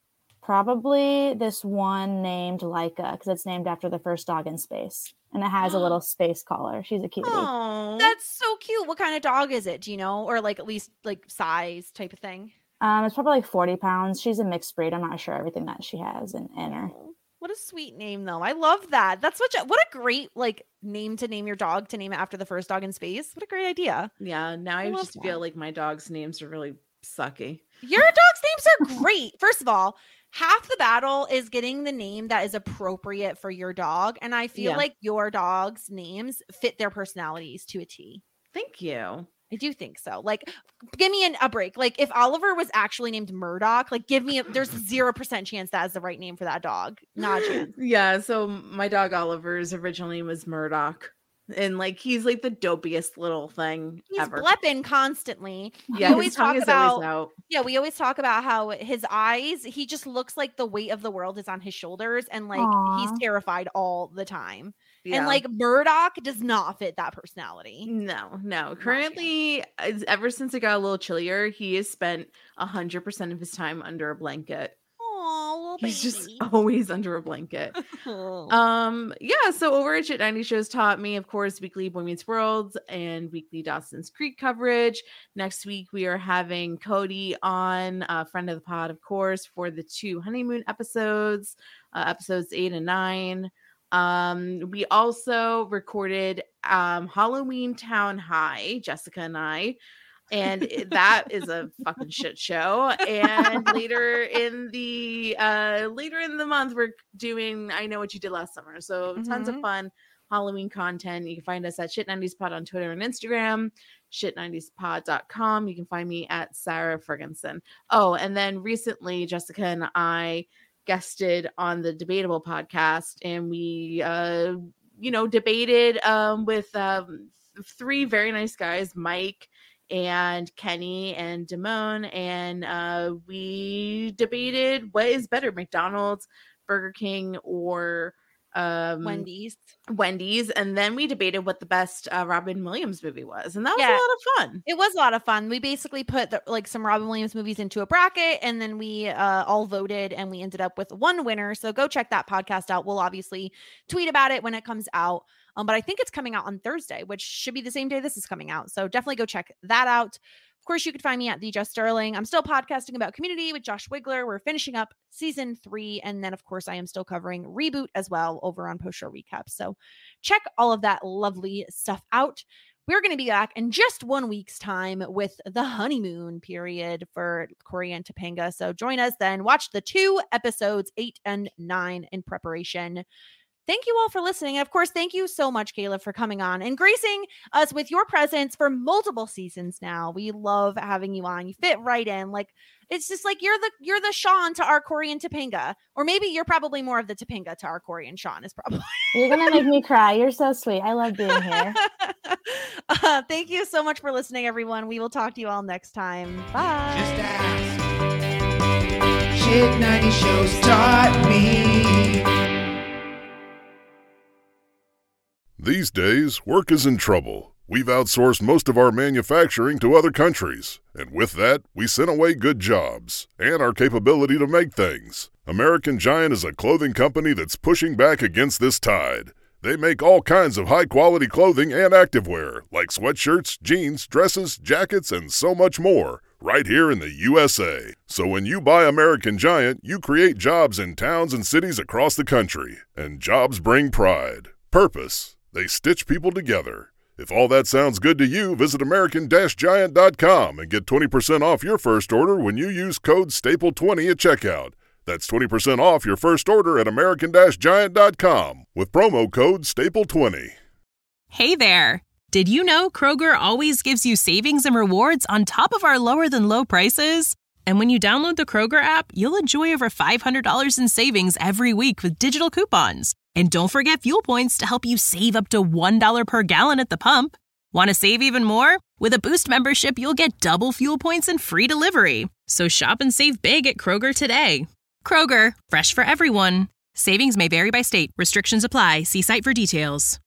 Probably this one named Laika, because it's named after the first dog in space. And it has a little space collar. She's a cutie. Oh, that's so cute. What kind of dog is it? Do you know? Or like at least like size type of thing? It's probably like 40 pounds. She's a mixed breed. I'm not sure everything that she has in her. What a sweet name though. I love that. That's what a great like name to name your dog, to name it after the first dog in space. What a great idea. Yeah. Now I just feel like my dog's names are really sucky. Your dog's names are great. First of all, half the battle is getting the name that is appropriate for your dog. And I feel like your dog's names fit their personalities to a T. Thank you. I do think so. Like, give me a break. Like, if Oliver was actually named Murdoch, like, there's 0% chance that is the right name for that dog. Not a chance. Yeah. So my dog Oliver's original name was Murdoch. And like he's like the dopiest little thing ever. He's blepping constantly. Yeah, his tongue is always out. Yeah, we always talk about how his eyes, he just looks like the weight of the world is on his shoulders, and like he's terrified all the time. Yeah. And like Murdoch does not fit that personality. No. Currently, ever since it got a little chillier, he has spent 100% of his time under a blanket. Oh, he's just always under a blanket. Yeah, so over at Shit 90 Shows Taught Me, of course, weekly Boy Meets World and weekly Dawson's Creek coverage. Next week we are having Cody on, a friend of the pod, of course, for the 2 honeymoon episodes, episodes 8 and 9. We also recorded Halloween Town High, Jessica and I. And that is a fucking shit show. And later in the month, we're doing I Know What You Did Last Summer. So tons of fun Halloween content. You can find us at Shit90spod on Twitter and Instagram, shit90spod.com. You can find me at Sarah Ferguson. Oh, and then recently, Jessica and I guested on the Debatable podcast, and we debated with 3 very nice guys, Mike and Kenny and Damone, and we debated what is better, McDonald's Burger King or Wendy's. And then we debated what the best Robin Williams movie was, and that was a lot of fun. It was a lot of fun. We basically put some Robin Williams movies into a bracket, and then we all voted, and we ended up with one winner. So go check that podcast out. We'll obviously tweet about it when it comes out, but I think it's coming out on Thursday, which should be the same day this is coming out. So definitely go check that out. Of course, you could find me at The Jess Sterling. I'm still podcasting about Community with Josh Wigler. We're finishing up season 3. And then, of course, I am still covering Reboot as well over on Post Show Recaps. So check all of that lovely stuff out. We're going to be back in just 1 week's time with the honeymoon period for Cory and Topanga. So join us then. Watch the 2 episodes, 8 and 9, in preparation. Thank you all for listening. And of course, thank you so much, Kayla, for coming on and gracing us with your presence for multiple seasons now. We love having you on. You fit right in. Like, it's just like you're the Sean to our Cory and Topanga. Or maybe you're probably more of the Topanga to our Cory and Sean is probably. You're going to make me cry. You're so sweet. I love being here. Thank you so much for listening, everyone. We will talk to you all next time. Bye. Just ask. Shit 90 shows taught me. These days, work is in trouble. We've outsourced most of our manufacturing to other countries, and with that, we sent away good jobs and our capability to make things. American Giant is a clothing company that's pushing back against this tide. They make all kinds of high-quality clothing and activewear, like sweatshirts, jeans, dresses, jackets, and so much more, right here in the USA. So when you buy American Giant, you create jobs in towns and cities across the country. And jobs bring pride, purpose. They stitch people together. If all that sounds good to you, visit American-Giant.com and get 20% off your first order when you use code STAPLE20 at checkout. That's 20% off your first order at American-Giant.com with promo code STAPLE20. Hey there! Did you know Kroger always gives you savings and rewards on top of our lower-than-low prices? And when you download the Kroger app, you'll enjoy over $500 in savings every week with digital coupons. And don't forget fuel points to help you save up to $1 per gallon at the pump. Want to save even more? With a Boost membership, you'll get double fuel points and free delivery. So shop and save big at Kroger today. Kroger, fresh for everyone. Savings may vary by state. Restrictions apply. See site for details.